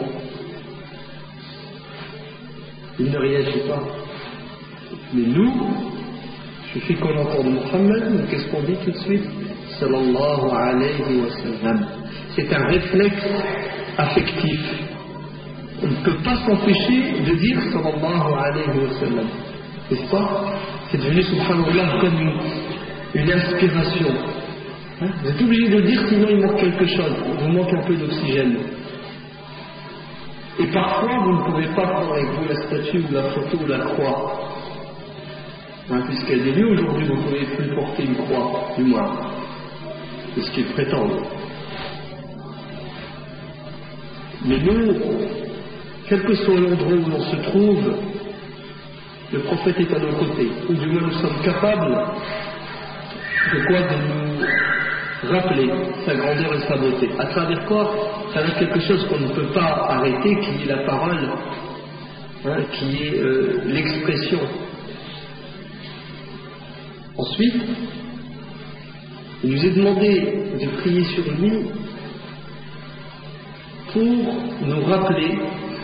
il ne réagit pas. Mais nous, il suffit qu'on entende Muhammad, qu'est-ce qu'on dit tout de suite? Sallallahu alayhi wa sallam. C'est un réflexe affectif. On ne peut pas s'empêcher de dire Sallallahu alayhi wa sallam. N'est-ce pas? C'est devenu, subhanallah, comme une, une inspiration. Hein? Vous êtes obligé de le dire, sinon il manque quelque chose. Il vous manque un peu d'oxygène. Et parfois, vous ne pouvez pas prendre avec vous la statue ou la photo ou la croix. Hein, puisqu'il y a des lieux aujourd'hui où vous ne pouvez plus porter une croix, du moins. C'est ce qu'ils prétendent. Mais nous, quel que soit l'endroit où l'on se trouve, le prophète est à nos côtés. Ou du moins nous sommes capables de quoi? De nous rappeler sa grandeur et sa beauté. À travers quoi? À travers quelque chose qu'on ne peut pas arrêter, qui est la parole, hein, qui est euh, l'expression. Ensuite, il nous est demandé de prier sur lui pour nous rappeler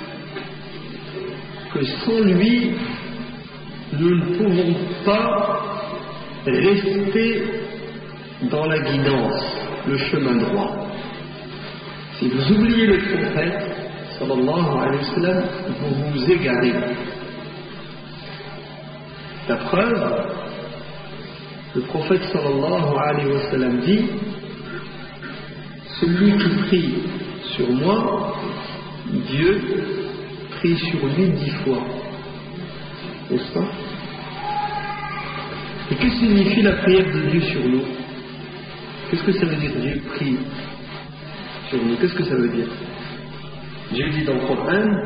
que sans lui, nous ne pouvons pas rester dans la guidance, le chemin droit. Si vous oubliez le prophète, sallallahu alayhi wa sallam, vous vous égarez. La preuve, le prophète sallallahu alayhi wa sallam dit: celui qui prie sur moi, Dieu prie sur lui dix fois. N'est-ce pas? Et que signifie la prière de Dieu sur nous? Qu'est-ce que ça veut dire Dieu prie sur nous? Qu'est-ce que ça veut dire? Dieu dit dans le Coran: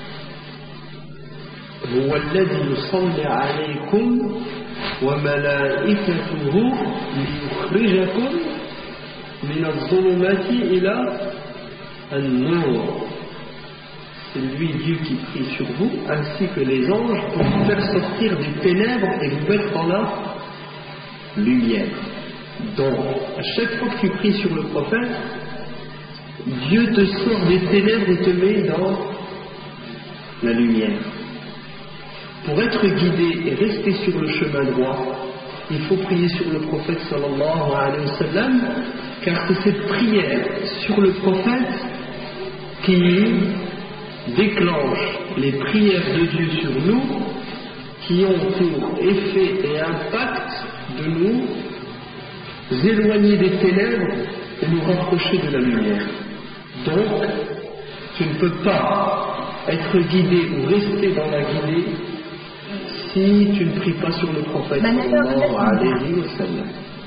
هو الذي يصلي عليكم وملائكته ليخرجكم من الظلمات إلى النور. C'est lui, Dieu, qui prie sur vous, ainsi que les anges, pour vous faire sortir des ténèbres et vous mettre dans la lumière. Donc, à chaque fois que tu pries sur le prophète, Dieu te sort des ténèbres et te met dans la lumière. Pour être guidé et rester sur le chemin droit, il faut prier sur le prophète sallallahu alayhi wa sallam, car c'est cette prière sur le prophète qui déclenche les prières de Dieu sur nous, qui ont pour effet et impact de nous éloigner des ténèbres et nous rapprocher de la lumière. Donc, tu ne peux pas être guidé ou rester dans la guidée si tu ne pries pas sur le prophète sallallahu alayhi wa sallam.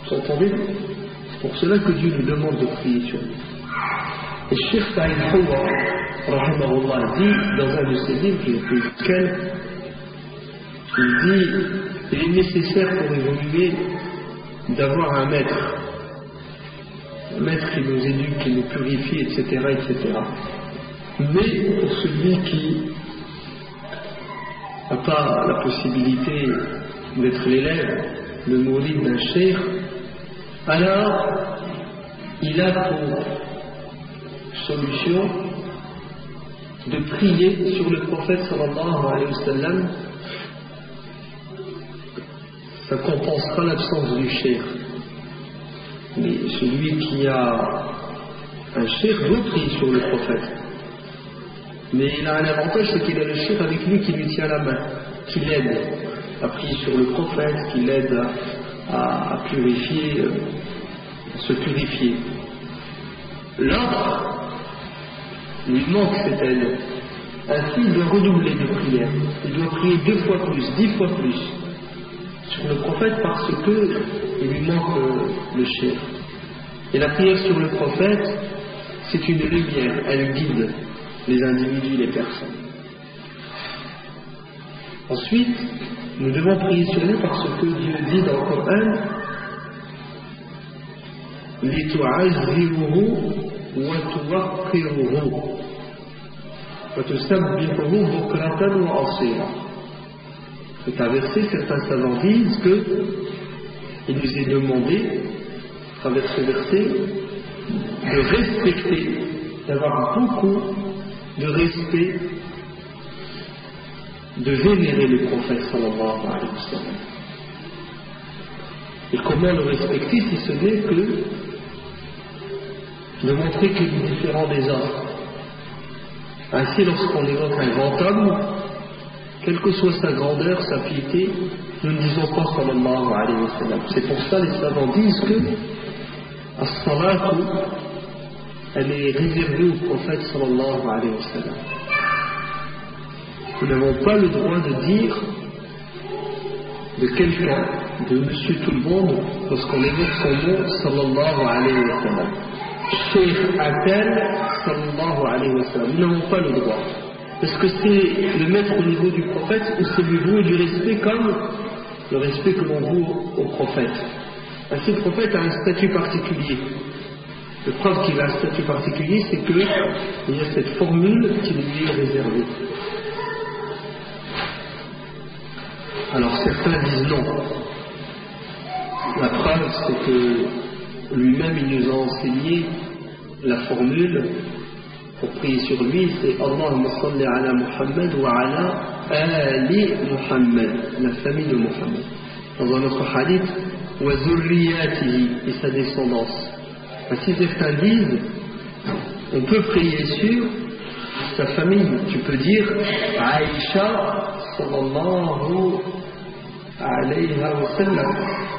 Vous entendez? C'est pour cela que Dieu nous demande de prier sur lui. Et Cheikh Saïd Hawa, rahimahullah, dit dans un de ses livres, je ne sais plus lequel, il dit il est nécessaire pour évoluer d'avoir un maître, un maître qui nous éduque, qui nous purifie, et cetera, et cetera. Mais pour celui qui n'a pas la possibilité d'être l'élève, le mouride d'un cheikh, alors il a pour solution de prier sur le prophète sallallahu alayhi wa sallam. Ça compensera l'absence du cheikh. Mais celui qui a un cheikh doit prier sur le prophète. Mais il a un avantage, c'est qu'il a le cheikh avec lui qui lui tient la main, qui l'aide à prier sur le prophète, qui l'aide à, à, à purifier, à se purifier. L'autre lui manque cette aide. Ainsi, il doit redoubler de prière. Il doit prier deux fois plus, dix fois plus sur le prophète parce que il lui manque le cheikh. Et la prière sur le prophète, c'est une lumière, elle guide les individus, les personnes. Ensuite, nous devons prier sur lui parce que Dieu dit dans le Coran لِتُعَزِّرُهُ وَتُوَقِّرُهُ وَتُسَبِّحُهُ بُكْرَةً وَأَصِيلًا. C'est un verset, certains savants disent que il nous est demandé, à travers ce verset, de respecter, d'avoir beaucoup de respect, de vénérer le prophète sallallahu alayhi wa sallam. Et comment le respecter si ce n'est que de montrer qu'il est différent des autres. Ainsi, lorsqu'on évoque un grand homme, quelle que soit sa grandeur, sa piété, nous ne disons pas sallallahu alayhi wa sallam. C'est pour ça que les savants disent que as-salatu, elle est réservée au prophète sallallahu alayhi wa sallam. Nous n'avons pas le droit de dire de quelqu'un, de monsieur tout le monde, lorsqu'on évoque son nom sallallahu alayhi wa sallam. Cheikh Atel sallallahu alayhi wa sallam. Nous n'avons pas le droit. Est-ce que c'est le mettre au niveau du prophète ou c'est lui vouer du respect comme le respect que l'on voue au prophète? Ainsi, le prophète a un statut particulier. La preuve qu'il a un statut particulier, c'est qu'il y a cette formule qui lui est réservée. Alors certains disent non. La preuve, c'est que lui-même, il nous a enseigné la formule pour prier sur lui, c'est Allahumma salli ala Muhammad wa ala ali Muhammad, la famille de Muhammad. Dans un autre hadith, wa zurriyatihi, et sa descendance. Ainsi, certains disent, on peut prier sur sa famille. Tu peux dire Aïcha sallallahu alayhi wa sallam.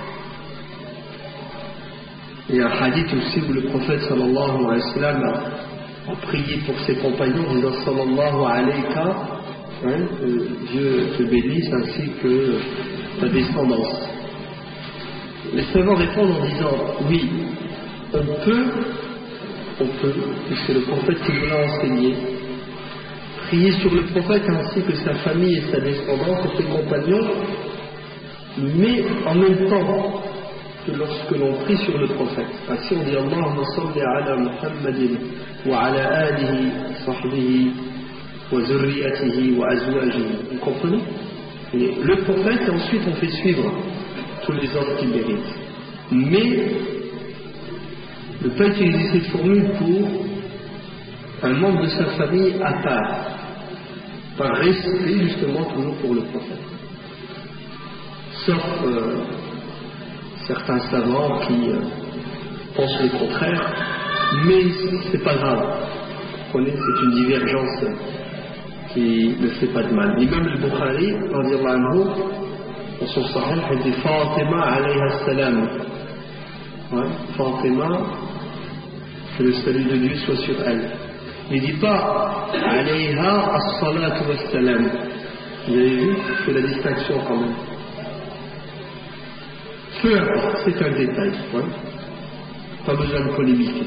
Il y a un hadith aussi où le prophète sallallahu alayhi wa sallam a prié pour ses compagnons en disant sallallahu alayka, hein, que Dieu te bénisse ainsi que ta descendance. Les savants répondent en disant oui, on peut, on peut, puisque le prophète qui nous l'a enseigné, prier sur le prophète ainsi que sa famille et sa descendance et ses compagnons, mais en même temps que lorsque l'on prie sur le prophète. Ainsi on dit Allahumma salli ala Muhammadin wa ala alihi, sahbihi, wa zurriyatihi, wa azwajihi. Vous comprenez? Et le prophète, et ensuite on fait suivre tous les autres qui méritent. Mais ne pas utiliser cette formule pour un membre de sa famille à part, par respect justement toujours pour le prophète. Sauf euh, certains savants qui euh, pensent le contraire, mais c'est pas grave. Vous comprenez, c'est une divergence qui ne fait pas de mal. L'imam al-Bukhari, radiyallahu anhu, dans son sahih, il dit Fatima alayha salam. Ouais, Fatima, que le salut de Dieu soit sur elle. Il ne dit pas alayha as-salatu was-salam. Vous avez vu, c'est la distinction quand même. Peu importe, c'est un détail. Ouais. Pas besoin de polémiquer.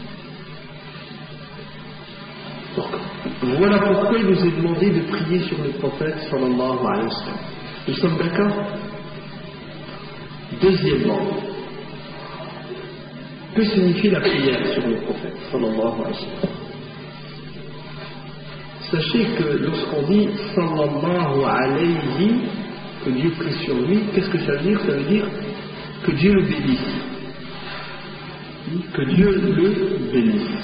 Donc, voilà pourquoi il nous est demandé de prier sur le prophète sallallahu alayhi wa sallam. Nous sommes d'accord? Deuxièmement, que signifie la prière sur le prophète sallallahu alayhi wa sallam? Sachez que lorsqu'on dit sallallahu alayhi, que Dieu prie sur lui, qu'est-ce que ça veut dire? Ça veut dire que Dieu le bénisse. Que Dieu le bénisse.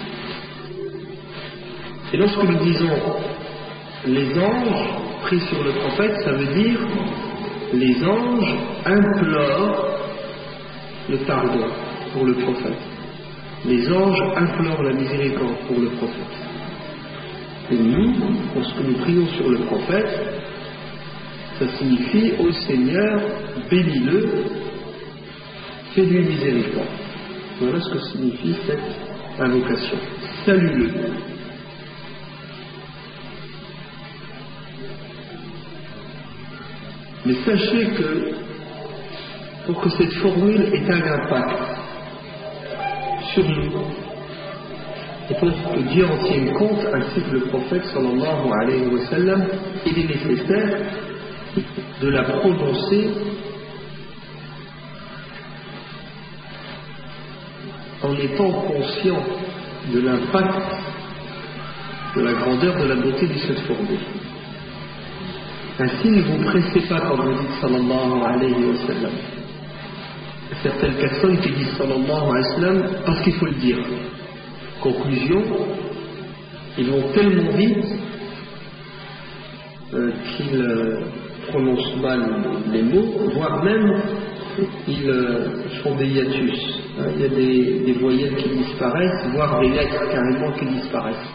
Et lorsque nous disons les anges prient sur le prophète, ça veut dire les anges implorent le pardon pour le prophète. Les anges implorent la miséricorde pour le prophète. Et nous, lorsque nous prions sur le prophète, ça signifie ô Seigneur, bénis-le, fais-lui miséricorde. Voilà ce que signifie cette invocation. Salue-le. Mais sachez que pour que cette formule ait un impact sur nous, et pour que Dieu en tienne compte, ainsi que le prophète sallallahu alayhi wa sallam, il est nécessaire de la prononcer en étant conscient de l'impact, de la grandeur, de la beauté de cette formule. Ainsi, ne vous pressez pas quand vous dites sallallahu alayhi wa sallam. Certaines personnes qui disent sallallahu alayhi wa sallam parce qu'il faut le dire. Conclusion, ils vont tellement vite euh, qu'ils euh, prononcent mal les mots, voire même ils euh, font des hiatus. Hein, il y a des, des voyelles qui disparaissent, voire des lettres carrément qui disparaissent.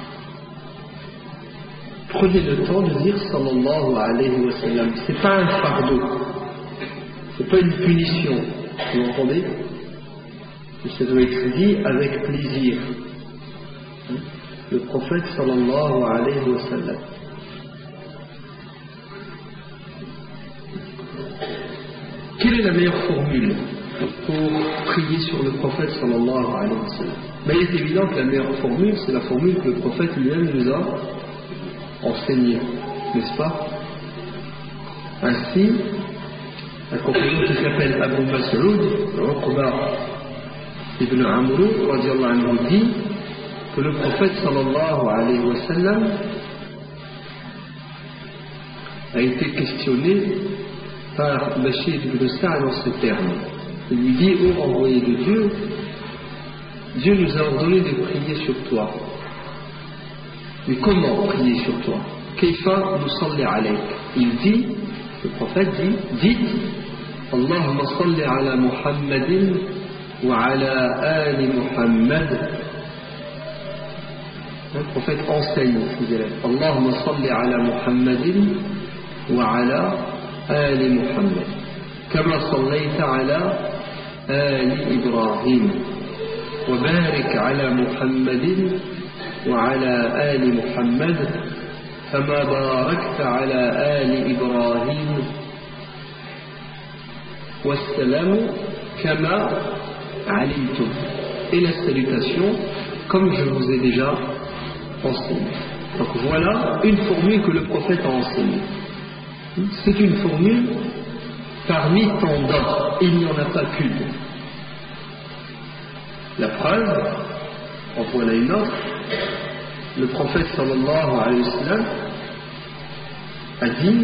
Prenez le temps de dire sallallahu alayhi wa sallam. C'est pas un fardeau, c'est pas une punition. Vous entendez? Et ça doit être dit avec plaisir. Le prophète sallallahu alayhi wa sallam. Quelle est la meilleure formule pour prier sur le prophète sallallahu alayhi wa sallam? Ben, il est évident que la meilleure formule, c'est la formule que le prophète lui-même nous a enseignée, n'est-ce pas? Ainsi, un compagnon qui s'appelle Abu Mas'ud, Uqba ibn Amr, radiallahu anhu, dit que le prophète sallallahu alayhi wa sallam a été questionné par Bashir ibn Sa'd dans ces termes. Il lui dit: ô envoyé de Dieu, Dieu nous a ordonné de prier sur toi. Mais comment prier sur toi? Kayfa nusalli alayk? Il dit, le prophète dit, dites Allahumma salli ala Muhammadin wa ala ali Muhammad. Le prophète enseigne ses élèves. Allahumma salli ala Muhammadin wa ala ali Muhammad. Kama sallayta ala ali Ibrahim. Wa barik ala Muhammadin wa ala ali Muhammad. Kama barakta ala ali Ibrahim. Wassalamu kama alimtum. Et la salutation, comme je vous ai déjà enseigné. Donc voilà une formule que le prophète a enseignée. C'est une formule parmi tant d'autres. Il n'y en a pas qu'une. La preuve, en voilà une autre. Le prophète sallallahu alayhi wa sallam a dit: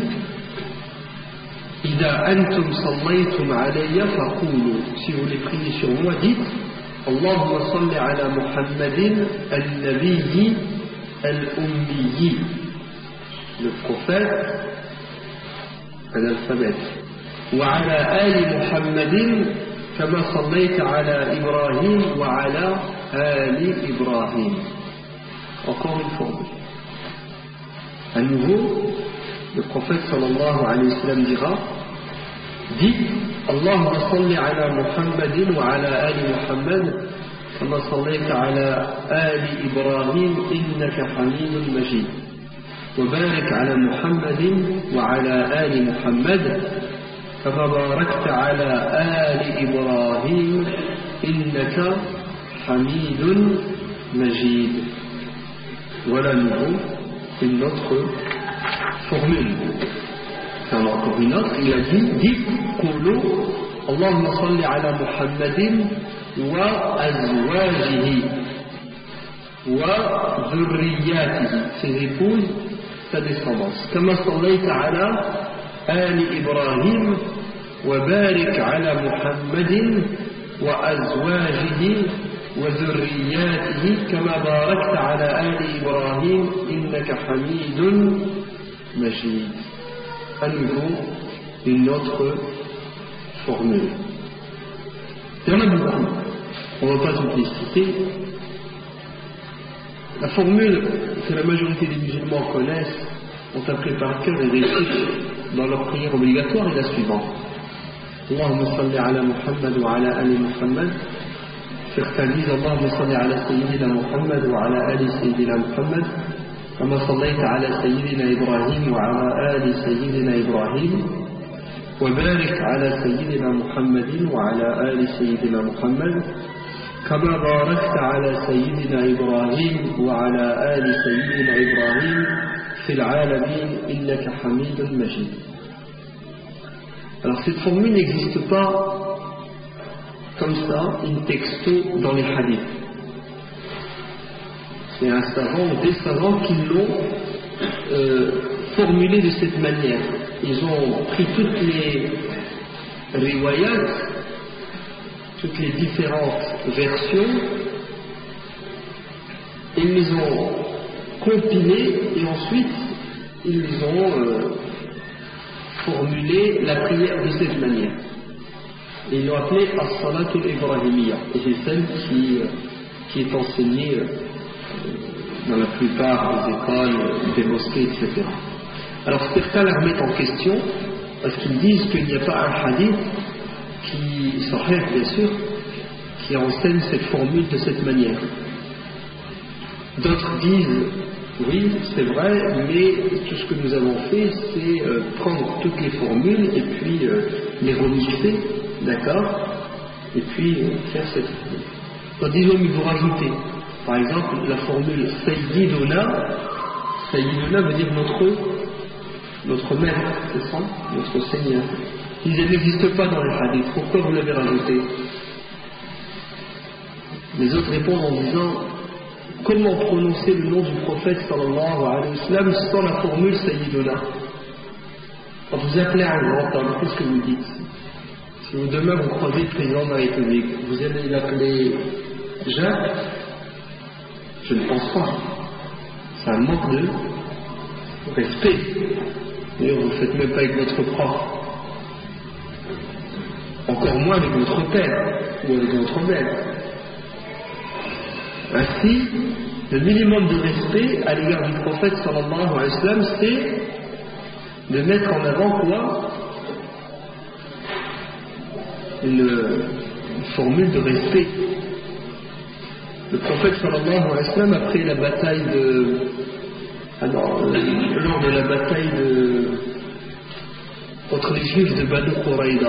Ida antum sallaytum alayya faqulu. Si vous voulez prier sur moi, dites Allahumma salli ala Muhammadin al-Nabiyyi al-Ummiyi. Le prophète, l'alphabet. Wa ala ali Muhammadin kama sallayta ala Ibrahim wa ala ali Ibrahim. Encore une formule. À nouveau, le prophète sallallahu alayhi wa sallam dira: dites Allahumma salli ala Muhammadin wa ala ali Muhammad kama sallayta ala ali Ibrahim innaka hamidun majid. Wa barik ala Muhammadin wa ala ali Muhammad كما باركت على آل إبراهيم إنك حميد مجيد. Voilà à nouveau une autre formule. C'est encore une autre. Il a dit dites قولوا اللهم صل على محمد وأزواجه وذرياته, ses épouses, sa descendance. كما صليت على آل إبراهيم وبارك على محمد وأزواجه وذرياته كما باركت على آل إبراهيم إنك حميد مجيد. À nouveau, une autre formule. Il y en a beaucoup, on ne va pas toutes les citer. La formule que la majorité des musulmans connaissent, ont appris par cœur et récitent dans leur prière obligatoire est la suivante. Allahumma salli ala Muhammad wa ala ali Muhammad. Certains disent Allahumma salli ala Sayyidina Muhammad wa ala ali Sayyidina Muhammad. كما صليت على سيدنا إبراهيم وعلى آل سيدنا إبراهيم وبارك على سيدنا محمد وعلى آل سيدنا محمد كما باركت على سيدنا إبراهيم وعلى آل سيدنا إبراهيم في العالمين إنك حميد مجيد. Alors cette formule n'existe pas comme ça, in texto, dans les hadiths. C'est un savant ou des savants qui l'ont euh, formulé de cette manière. Ils ont pris toutes les riwayat, toutes les différentes versions, et ils les ont compilées et ensuite ils ont euh, formulé la prière de cette manière. Et ils l'ont appelée As-Salatul Ibrahimiyya, et c'est celle qui, euh, qui est enseignée euh, dans la plupart des écoles, des mosquées, et cetera. Alors certains la remettent en question parce qu'ils disent qu'il n'y a pas un hadith qui s'arrête, bien sûr, qui enseigne cette formule de cette manière. D'autres disent oui, c'est vrai, mais tout ce que nous avons fait, c'est euh, prendre toutes les formules et puis euh, les remixer, d'accord, et puis euh, faire cette formule. Donc disons, il faut rajouter. Par exemple, la formule Sayyiduna, Sayyiduna veut dire notre, notre maître, c'est ça, notre Seigneur. Il n'existe pas dans les hadiths. Pourquoi vous l'avez rajouté? Les autres répondent en disant comment prononcer le nom du prophète sallallahu alayhi wa sallam sans la formule Sayyiduna? Quand vous appelez un grand homme, qu'est-ce que vous dites? Si vous demain vous croisez le président de la République, vous allez l'appeler Jacques? Je ne pense pas. C'est un manque de respect. D'ailleurs, vous ne le faites même pas avec votre prof. Encore moins avec votre père ou avec votre mère. Ainsi, le minimum de respect à l'égard du prophète sallallahu alayhi wa sallam, c'est de mettre en avant quoi? Une, une formule de respect. Le prophète sallallahu alayhi wa sallam, après la bataille de... Alors, lors de la bataille de... contre les juifs de Banu Quraïda,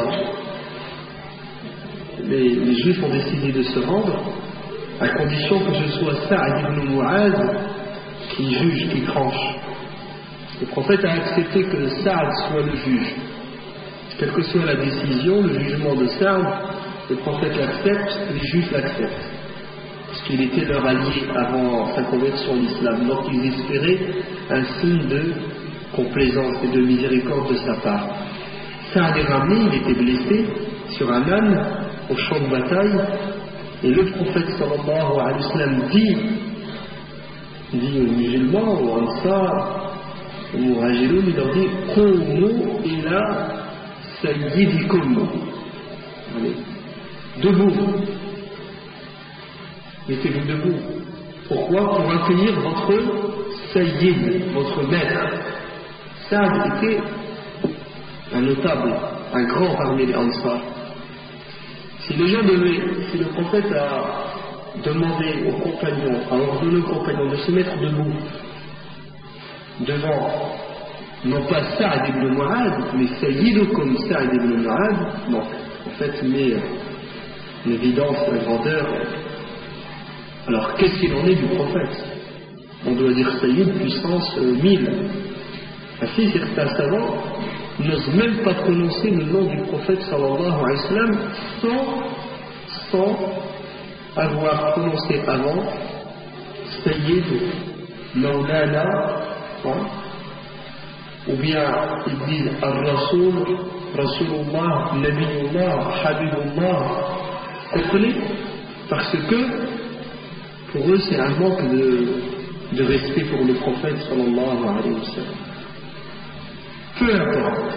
les, les juifs ont décidé de se rendre, à condition que ce soit Sa'd ibn Mu'az qui juge, qui tranche. Le prophète a accepté que Sa'd soit le juge. Quelle que soit la décision, le jugement de Sa'd, le prophète l'accepte, les juifs l'acceptent. Parce qu'il était leur allié avant sa conversion à l'islam. Donc ils espéraient un signe de complaisance et de miséricorde de sa part. Sa'd est ramené, il était blessé sur un âne au champ de bataille. Et le prophète sallallahu alayhi wa sallam dit, dit aux musulmans, aux ansar, aux muhajiroun, il leur dit Qumu ila sayyidikum. Allez, debout. Mettez-vous debout. Pourquoi? Pour accueillir votre sayyid, votre maître. Sa'd était un notable, un grand parmi les ansar. Si les gens devaient, si le prophète a demandé aux compagnons, a ordonné aux compagnons de se mettre debout devant non pas Sa'd ibn Mu'adh, mais Sayyidukum Sa'd ibn Mu'adh, donc en fait met en évidence la grandeur. Alors qu'est-ce qu'il en est du prophète? On doit dire Sayyid puissance euh, mille. Ainsi, certains savants n'osent même pas prononcer le nom du prophète sallallahu alayhi wa sallam sans, sans avoir prononcé avant Sayyid, Maulana, hein, ou bien ils disent Ar-Rasoul, Rasulullah, Nabiyullah, Habibullah. Comprenez? Parce que pour eux c'est un manque de, de respect pour le prophète sallallahu alayhi wa sallam. Peu importe.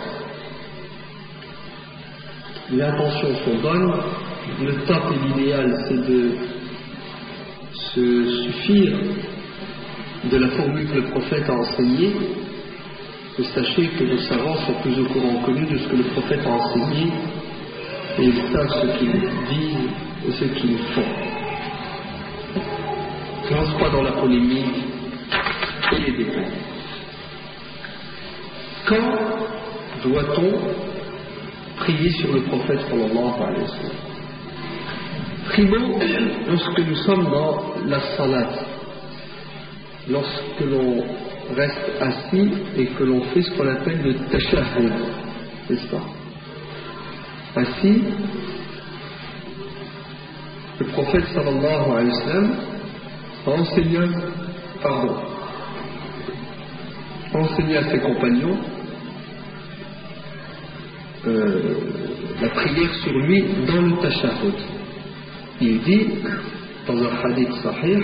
Les intentions sont bonnes. Le top et l'idéal, c'est de se suffire de la formule que le prophète a enseignée. Et sachez que les savants sont plus au courant que nous de ce que le prophète a enseigné. Et ils savent ce qu'ils disent et ce qu'ils font. Je ne lance pas dans la polémique et les détails. Quand doit-on prier sur le prophète sallallahu alayhi wa sallam? Primo, lorsque nous sommes dans la salat, lorsque l'on reste assis et que l'on fait ce qu'on appelle le tashahhud, n'est-ce pas? Ainsi, le prophète sallallahu alayhi wa sallam a enseigné, pardon, a enseigné à ses compagnons Euh, la prière sur lui dans le tashahhud. Il dit dans un hadith sahih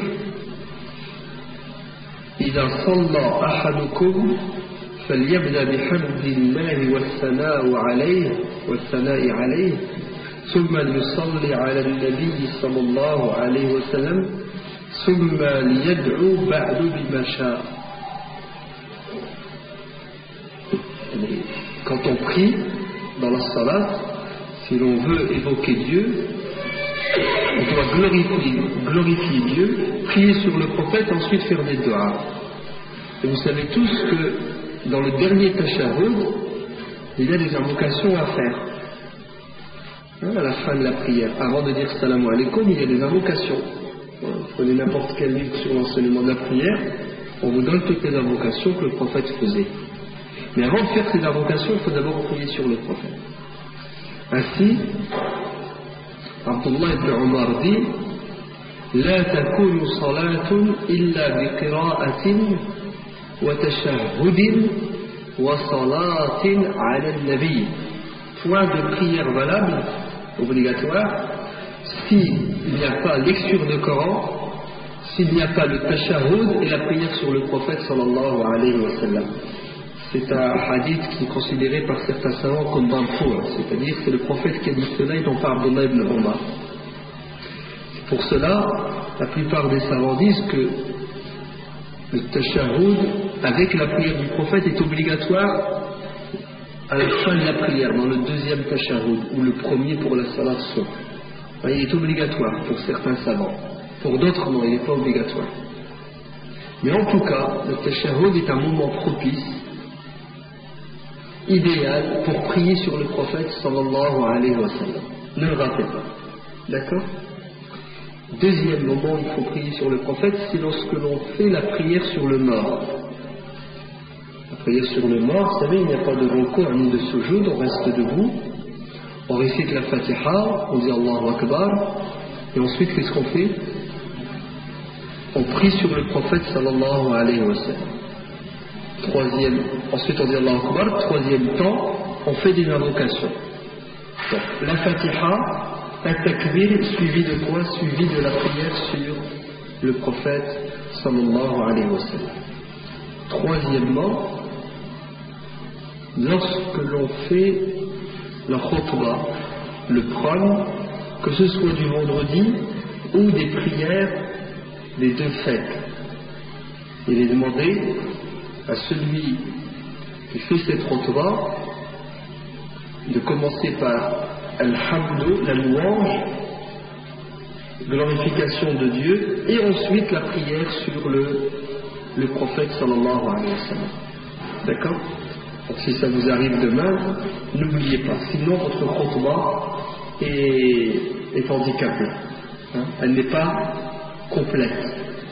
إذا صلى أحدكم فليبدأ بحمد الله والثناء عليه والثناء عليه ثم يصلي على النبي صلى الله عليه وسلم ثم ليدعو بعد بما شاء. Quand on prie dans la salat, si l'on veut évoquer Dieu, on doit glorifier, glorifier Dieu, prier sur le prophète, ensuite faire des doigts. Et vous savez tous que dans le dernier tashahhud, il y a des invocations à faire. Hein, à la fin de la prière, avant de dire salam alaikum, il y a des invocations. Vous prenez n'importe quel livre sur l'enseignement de la prière, on vous donne toutes les invocations que le prophète faisait. Mais avant de faire ces invocations, il faut d'abord prier sur le prophète. Ainsi, Abdullah ibn Umar dit لا تكون صلاة إلا بقراءة وتشهد وصلاة على النبي. Point de prière valable, obligatoire, s'il n'y a pas lecture de Coran, s'il n'y a pas le tashahhud et la prière sur le prophète sallallahu alayhi wa sallam. C'est un hadith qui est considéré par certains savants comme marfou', c'est-à-dire c'est le prophète qui a dit cela et non pas Abdullah ibn Umar. Pour cela, la plupart des savants disent que le tashahhud avec la prière du prophète est obligatoire à la fin de la prière, dans le deuxième tashahhud, ou le premier pour la salat subh. Il est obligatoire pour certains savants. Pour d'autres, non, il n'est pas obligatoire. Mais en tout cas, le tashahhud est un moment propice, idéal pour prier sur le prophète sallallahu alayhi wa sallam. Ne le ratez pas. D'accord? Deuxième moment où il faut prier sur le prophète, c'est lorsque l'on fait la prière sur le mort. La prière sur le mort, vous savez, il n'y a pas de recours ni de sujoud, on reste debout, on récite la Fatiha, on dit Allahu Akbar, et ensuite qu'est-ce qu'on fait? On prie sur le prophète sallallahu alayhi wa sallam. Troisième, ensuite on dit Allahu Akbar. Troisième temps, on fait des invocations. Donc, la Fatiha, un takbir suivi de quoi? Suivi de la prière sur le prophète sallallahu alayhi wa sallam. Troisièmement, lorsque l'on fait la khutbah, le prône, que ce soit du vendredi ou des prières des deux fêtes, il est demandé à celui qui fait cette khutbah de commencer par Alhamdou, la louange, glorification de Dieu, et ensuite la prière sur le, le prophète sallallahu alayhi wa sallam. D'accord? Donc si ça vous arrive demain, n'oubliez pas, sinon votre khutbah est, est handicapée. Hein? Elle n'est pas complète.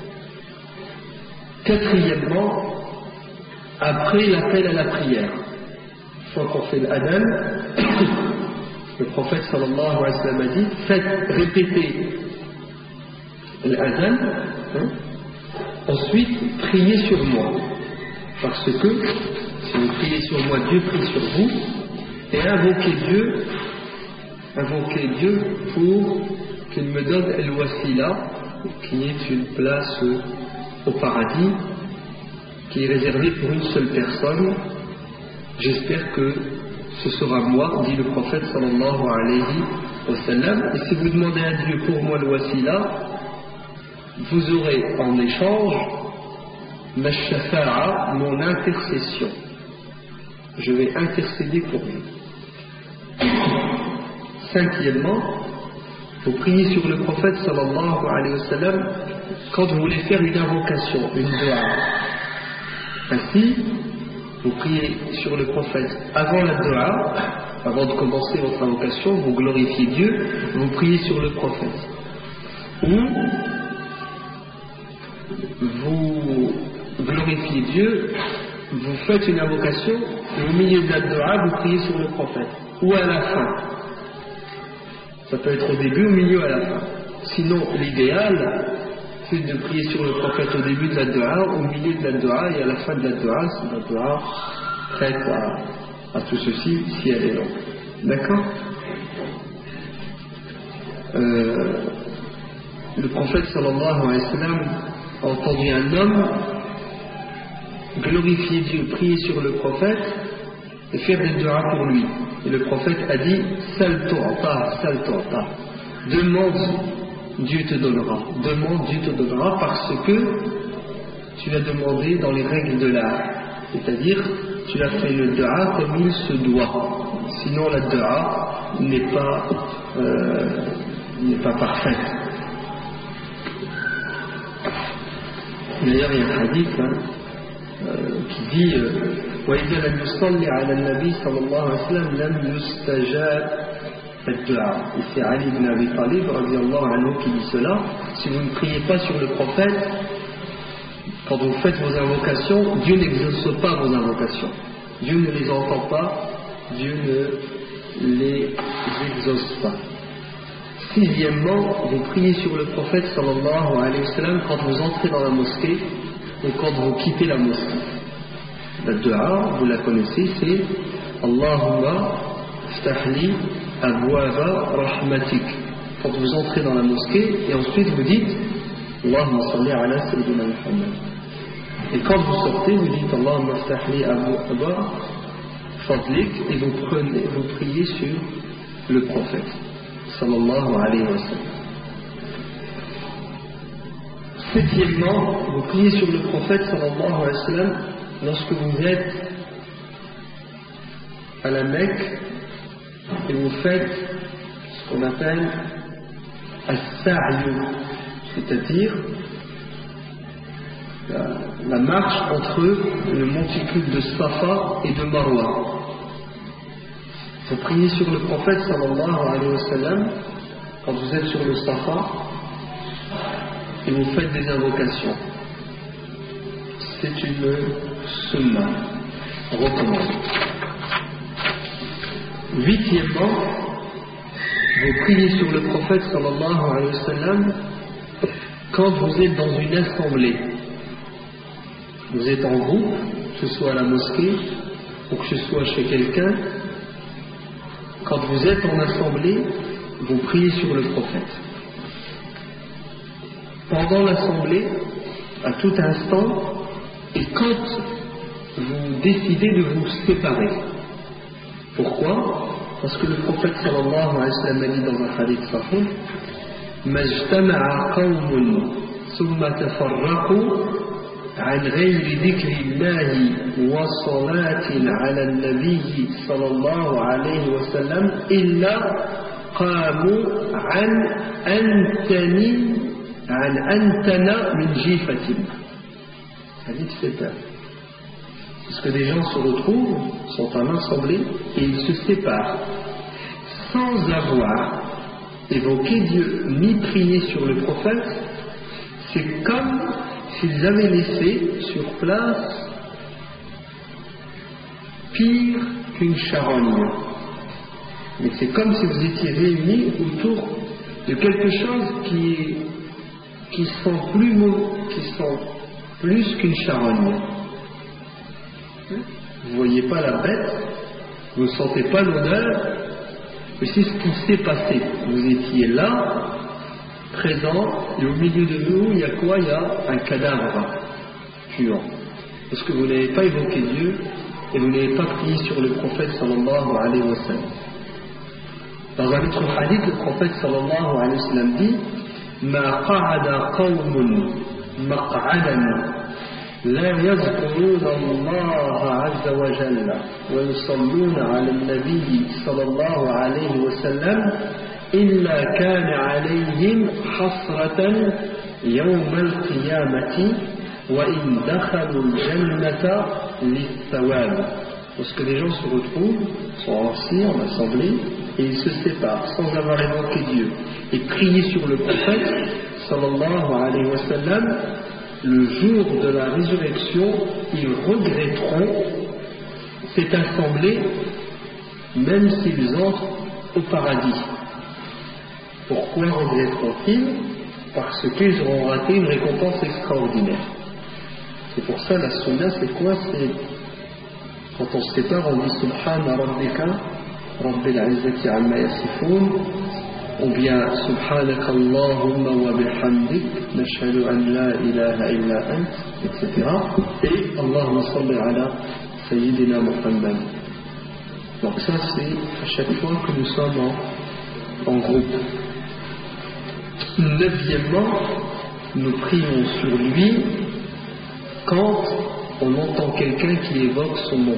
Quatrièmement, après l'appel à la prière, une fois qu'on fait l'adhan, le prophète sallallahu alayhi wa sallam a dit, faites répéter l'adhan, hein? Ensuite priez sur moi, parce que si vous priez sur moi, Dieu prie sur vous, et invoquez Dieu, invoquez Dieu pour qu'il me donne el-wasila, qui est une place au paradis, qui est réservée pour une seule personne. J'espère que ce sera moi, dit le prophète sallallahu alayhi wa sallam. Et si vous demandez à Dieu pour moi le wasila, vous aurez en échange ma shafa'a, mon intercession. Je vais intercéder pour vous. Cinquièmement, vous priez sur le prophète sallallahu alayhi wa sallam quand vous voulez faire une invocation, une dua. Ainsi, vous priez sur le prophète avant la dua, avant de commencer votre invocation, vous glorifiez Dieu, vous priez sur le prophète. Ou vous glorifiez Dieu, vous faites une invocation, et au milieu de la dua, vous priez sur le prophète. Ou à la fin. Ça peut être au début, au milieu, à la fin. Sinon, l'idéal, c'est de prier sur le prophète au début de la dua, au milieu de la dua et à la fin de la dua, si la dua prête à, à tout ceci, si elle est longue. D'accord? euh, Le prophète sallallahu alayhi wa sallam a entendu un homme glorifier Dieu, prier sur le prophète et faire des dua pour lui. Et le prophète a dit, Sal tu'ta, sal tu'ta. Demande, Dieu te donnera. Demande, Dieu te donnera parce que tu l'as demandé dans les règles de l'art. C'est-à-dire, tu as fait le dua comme il se doit. Sinon, la dua n'est pas, euh, n'est pas parfaite. D'ailleurs, il y a un hadith hein, euh, qui dit وَإِذَا لَمْ يُصَلِّ عَلَى النَّبِي صلى الله عليه وسلم لَمْ يُسْتَجَابْ الدُّعَاء. Et c'est Ali ibn Abi Talib radiyallahu anhu qui dit cela. Si vous ne priez pas sur le prophète, quand vous faites vos invocations, Dieu n'exauce pas vos invocations. Dieu ne les entend pas, Dieu ne les exauce pas. Sixièmement, vous priez sur le prophète sallallahu alayhi wa sallam quand vous entrez dans la mosquée ou quand vous quittez la mosquée. La dua, vous la connaissez, c'est Allahumma ftahli abwaba rahmatik. Quand vous entrez dans la mosquée et ensuite vous dites Allahumma salli ala sayyidina Muhammad. Et quand vous sortez, vous dites Allahumma ftahli abwaba fadlik et vous prenez, vous priez sur le prophète sallallahu alayhi wa sallam. Septièmement, vous priez sur le prophète sallallahu alayhi wa sallam lorsque vous êtes à la Mecque et vous faites ce qu'on appelle as-sa'yu, c'est-à-dire la, la marche entre le monticule de Safa et de Marwa. Vous priez sur le prophète sallallahu alayhi wa sallam quand vous êtes sur le Safa et vous faites des invocations. C'est une sunna recommandée. Huitièmement, vous priez sur le prophète sallallahu alayhi wa sallam quand vous êtes dans une assemblée. Vous êtes en groupe, que ce soit à la mosquée ou que ce soit chez quelqu'un. Quand vous êtes en assemblée, vous priez sur le prophète. Pendant l'assemblée, à tout instant, et quand vous décidez de vous séparer. Pourquoi? Parce que le prophète sallallahu alayhi wa sallam a dit dans un hadith sahih Majtama'a qawmun thumma tafarraqu عن غير ذكر الله وصلاة على النبي صلى الله عليه وسلم إلا قاموا عن أنتن عن أنتن من جيفة. Hadith sept. Parce que des gens se retrouvent, sont en assemblée, et ils se séparent, sans avoir évoqué Dieu, ni prié sur le prophète. C'est comme s'ils avaient laissé sur place pire qu'une charogne. Mais c'est comme si vous étiez réunis autour de quelque chose qui, qui sent plus mauvais, qui sent plus qu'une charogne. Vous ne voyez pas la bête, vous ne sentez pas l'odeur, mais c'est ce qui s'est passé. Vous étiez là, présent, et au milieu de vous, il y a quoi? Il y a un cadavre puant. Parce que vous n'avez pas évoqué Dieu et vous n'avez pas prié sur le prophète sallallahu alayhi wa sallam. Dans un autre hadith, le prophète sallallahu alayhi wa sallam dit: Ma qa'ada qawmun maq'adan لا يذكرون الله عز وجل ويصلون على النبي صلى الله عليه وسلم إلا كان عليهم حسرة يوم القيامة وإن دخلوا الجنة للثواب. Lorsque les gens se retrouvent, sont assis en assemblée, et ils se séparent sans avoir évoqué Dieu et prié sur le prophète sallallahu alayhi wa sallam, le jour de la résurrection, ils regretteront cette assemblée, même s'ils entrent au paradis. Pourquoi regretteront-ils? Parce qu'ils auront raté une récompense extraordinaire. C'est pour ça la sunna, c'est quoi? C'est quand on se sépare, on dit Subhana Rabbika Rabbil Izzati Amma Yasifun, ou bien Subhanaka Allahumma wa bihamdik nashhadu an la ilaha illa ant, et cetera. Et Allahumma salli ala Sayyidina Muhammad. Donc ça c'est à chaque fois que nous sommes en, en groupe. Neuvièmement, nous prions sur lui quand on entend quelqu'un qui évoque son nom.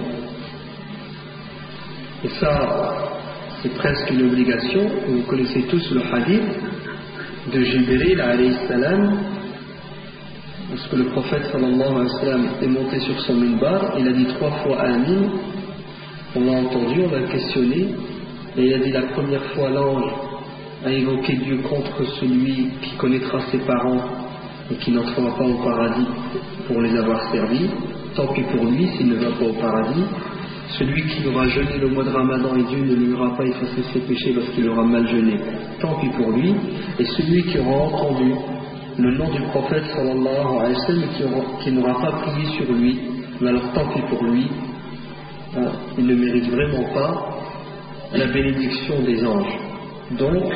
Et ça, c'est presque une obligation. Vous connaissez tous le hadith de Jibril alayhi salam. Lorsque le prophète sallallahu alayhi wa sallam est monté sur son minbar, il a dit trois fois Amin. On l'a entendu, on l'a questionné, et il a dit la première fois l'ange a évoqué Dieu contre celui qui connaîtra ses parents et qui n'entrera pas au paradis pour les avoir servis. Tant pis pour lui s'il ne va pas au paradis. Celui qui aura jeûné le mois de Ramadan et Dieu ne lui aura pas effacé ses péchés parce qu'il aura mal jeûné, tant pis pour lui. Et celui qui aura entendu le nom du prophète sallallahu alayhi wa sallam et qui, aura, qui n'aura pas prié sur lui, mais alors tant pis pour lui, hein, il ne mérite vraiment pas la bénédiction des anges. Donc,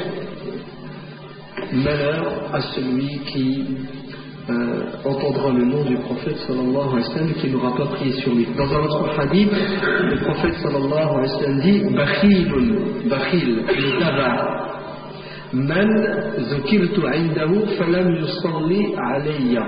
malheur à celui qui euh, entendra le nom du prophète sallallahu alayhi wa sallam et qui n'aura pas prié sur lui. Dans un autre hadith, le prophète sallallahu alayhi wa sallam dit Bakhilun, Bakhil, le tabac, Man zukirtu indahu falam yusalli alayya.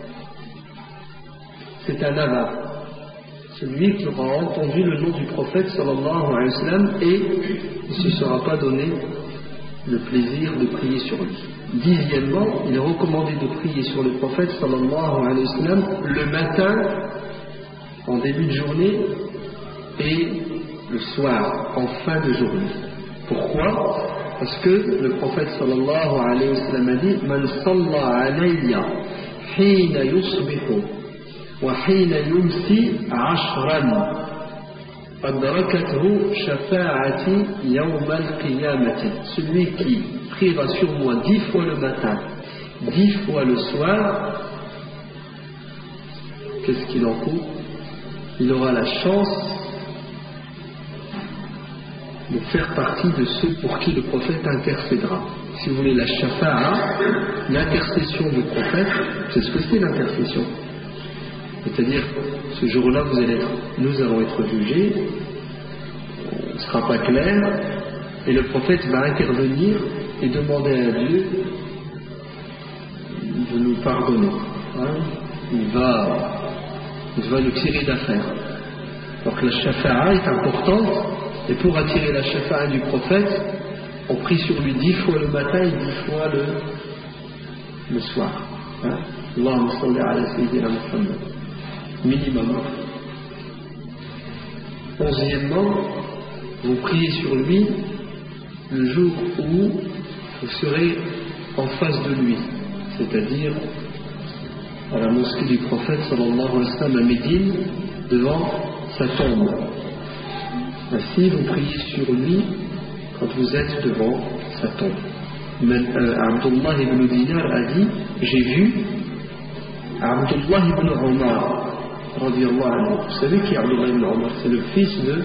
C'est un avare. Celui qui aura entendu le nom du prophète sallallahu alayhi wa sallam et ne se sera pas donné le plaisir de prier sur lui. Dixièmement, il est recommandé de prier sur le prophète sallallahu alayhi wa sallam le matin, en début de journée, et le soir, en fin de journée. Pourquoi? Parce que le prophète sallallahu alayhi wa sallam a dit Man salla alayya hina yusbihu wa hina yumsi ashran adrakathu shafa'ati yawm al-qiyamati. Celui qui priera sur moi dix fois le matin, dix fois le soir, qu'est-ce qu'il en coûte? Il aura la chance de faire partie de ceux pour qui le prophète intercédera. Si vous voulez, la shafa'a, l'intercession du prophète, c'est ce que c'est l'intercession. C'est-à-dire, ce jour-là, vous allez être, nous allons être jugés, on ne sera pas clair, et le prophète va intervenir et demander à Dieu de nous pardonner. Hein? Il va, il va nous tirer d'affaire. Donc la shafa'a est importante. Et pour attirer la shafa'a du prophète, on prie sur lui dix fois le matin et dix fois le, le soir. Hein? Allahumma salli ala sayyidina Muhammad. Minimum. Onzièmement, vous priez sur lui le jour où vous serez en face de lui, c'est-à-dire à la mosquée du prophète sallallahu alayhi wa sallam à Médine, devant sa tombe. Ainsi, vous priez sur lui quand vous êtes devant sa tombe. Mais, euh, Abdullah ibn Dinar a dit, j'ai vu Abdullah ibn Omar, radiyallahu anhu. Vous savez qui est Abdullah ibn Omar? C'est le fils de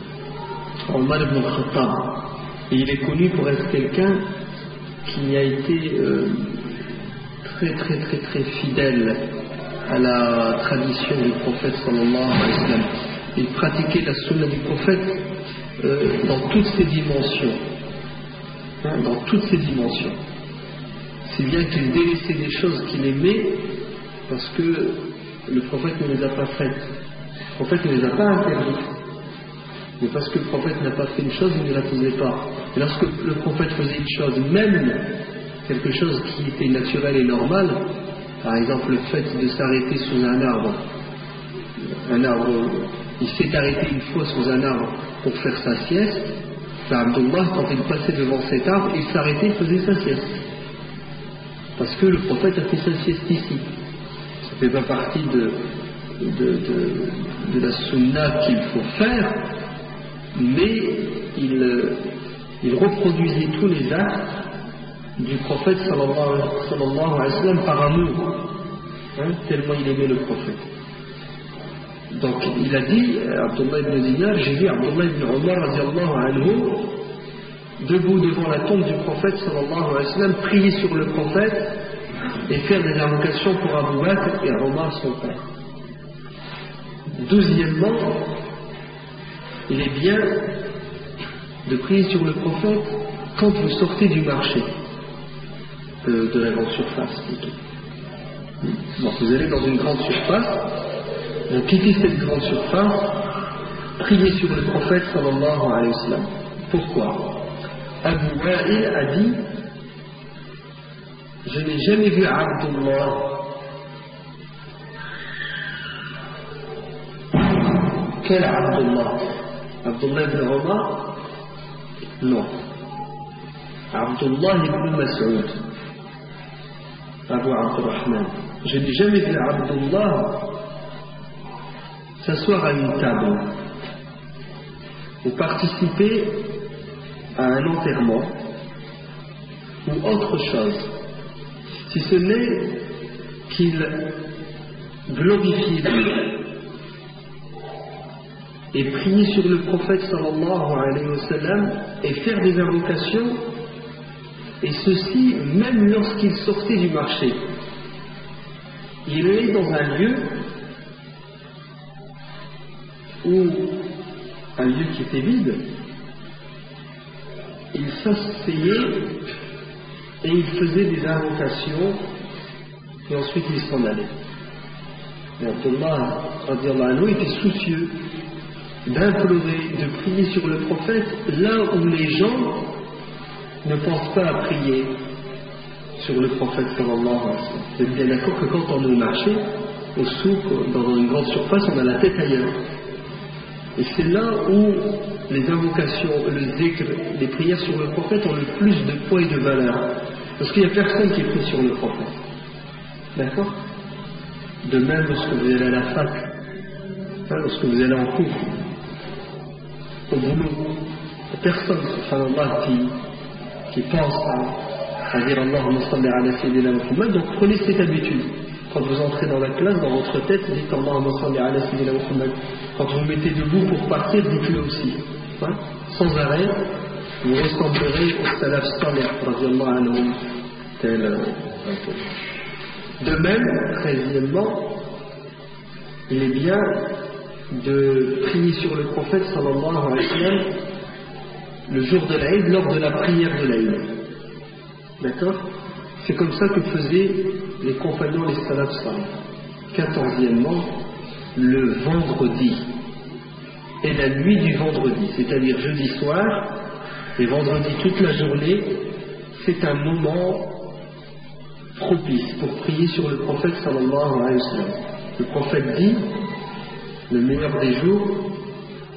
Omar ibn Khattab. Et il est connu pour être quelqu'un qui a été euh, très très très très fidèle à la tradition du prophète sallallahu alayhi wa sallam. Il pratiquait la sunna du prophète euh, dans toutes ses dimensions. Hein, dans toutes ses dimensions. Si bien qu'il délaissait des choses qu'il aimait parce que le prophète ne les a pas faites. Le prophète ne les a pas interdites. Mais parce que le prophète n'a pas fait une chose, il ne la faisait pas. Et lorsque le prophète faisait une chose, même quelque chose qui était naturel et normal, par exemple le fait de s'arrêter sous un arbre, un arbre, il s'est arrêté une fois sous un arbre pour faire sa sieste, ben Abdullah, quand il passait devant cet arbre, il s'arrêtait, il faisait sa sieste. Parce que le prophète a fait sa sieste ici. Ça ne fait pas partie de, de, de, de la sunna qu'il faut faire, mais il, il reproduisait tous les actes du prophète sallallahu alayhi wa sallam par amour, hein, tellement il aimait le prophète. Donc il a dit, Abdullah ibn Dinar, j'ai vu Abdullah ibn Omar radiallahu anhu debout devant la tombe du prophète sallallahu alayhi wa sallam, prier sur le prophète et faire des invocations pour Abu Bakr et Omar son père. Douzièmement, il est bien de prier sur le prophète quand vous sortez du marché, de, de la grande surface plutôt. Bon, vous allez dans une grande surface, vous quittez cette grande surface, priez sur le prophète sallallahu alayhi wa sallam. Pourquoi? Abu Wa'il a dit, je n'ai jamais vu Abdullah quel Abdullah? Abdullah ibn Omar? Non. Abdullah ibn Mas'ud, Abu Abdurrahman. Je n'ai jamais vu Abdullah s'asseoir à une table ou participer à un enterrement ou autre chose, si ce n'est qu'il glorifie Dieu et prier sur le prophète sallallahu alayhi wa sallam et faire des invocations, et ceci même lorsqu'il sortait du marché. Il est dans un lieu où un lieu qui était vide, il s'asseyait et il faisait des invocations et ensuite il s'en allait. Et Abdullah radiallahu anhu était soucieux d'implorer, de prier sur le prophète là où les gens ne pensent pas à prier sur le prophète sallallahu alayhi wa sallam. Vous êtes bien d'accord que quand on est au marché, au souk, dans une grande surface, on a la tête ailleurs. Et c'est là où les invocations, le zikr, les prières sur le prophète ont le plus de poids et de valeur. Parce qu'il n'y a personne qui prie sur le prophète. D'accord? De même lorsque vous allez à la fac, hein, lorsque vous allez en cours, au boulot, il n'y a personne, subhanallah, qui, qui pense à, à dire Allahumma salli ala sayyidina Muhammad. Donc prenez cette habitude. Quand vous entrez dans la classe, dans votre tête, dites Allahumma salli ala sayyidina Muhammad. Quand vous vous mettez debout pour partir, dites-le aussi. Hein? Sans arrêt, vous ressemblerez au salaf salih, radiallahu anhum, tel euh, de même, treizièmement, il est bien de prier sur le prophète sallallahu alayhi wa sallam le jour de l'Aïd, lors de la prière de l'Aïd. D'accord? C'est comme ça que faisaient les compagnons, les salaf salih. quatorzièmement, le vendredi et la nuit du vendredi, c'est-à-dire jeudi soir et vendredi toute la journée, c'est un moment propice pour prier sur le prophète sallallahu alayhi wa sallam. Le prophète dit, le meilleur des jours,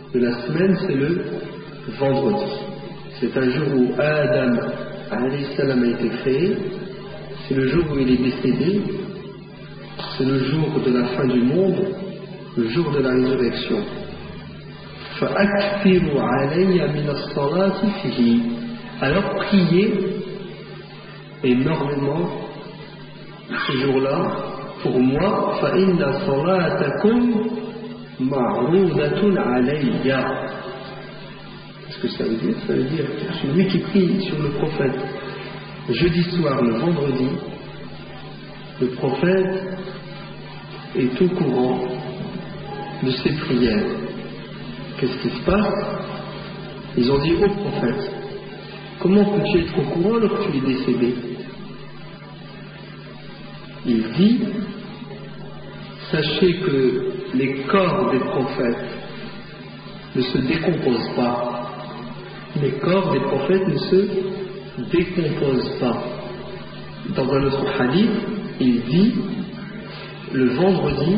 de la semaine, c'est le vendredi. C'est un jour où Adam alayhi salam a été créé, c'est le jour où il est décédé, c'est le jour de la fin du monde, le jour de la résurrection. فَأَكْثِرُوا عَلَيَّ مِنَ الصَّلَاةِ فِيهِ. Alors priez énormément ce jour-là pour moi. فَإِنَّ صَلَاتَكُمْ مَعْرُودَةٌ عَلَيَّ. Qu'est-ce que ça veut dire? Ça veut dire que celui qui prie sur le prophète le jeudi soir, le vendredi, le prophète est au courant de ses prières. Qu'est-ce qui se passe? Ils ont dit au prophète, comment peux-tu être au courant alors que tu es décédé? Il dit, sachez que les corps des prophètes ne se décomposent pas. Les corps des prophètes ne se décomposent pas. Dans un autre hadith, il dit, le vendredi,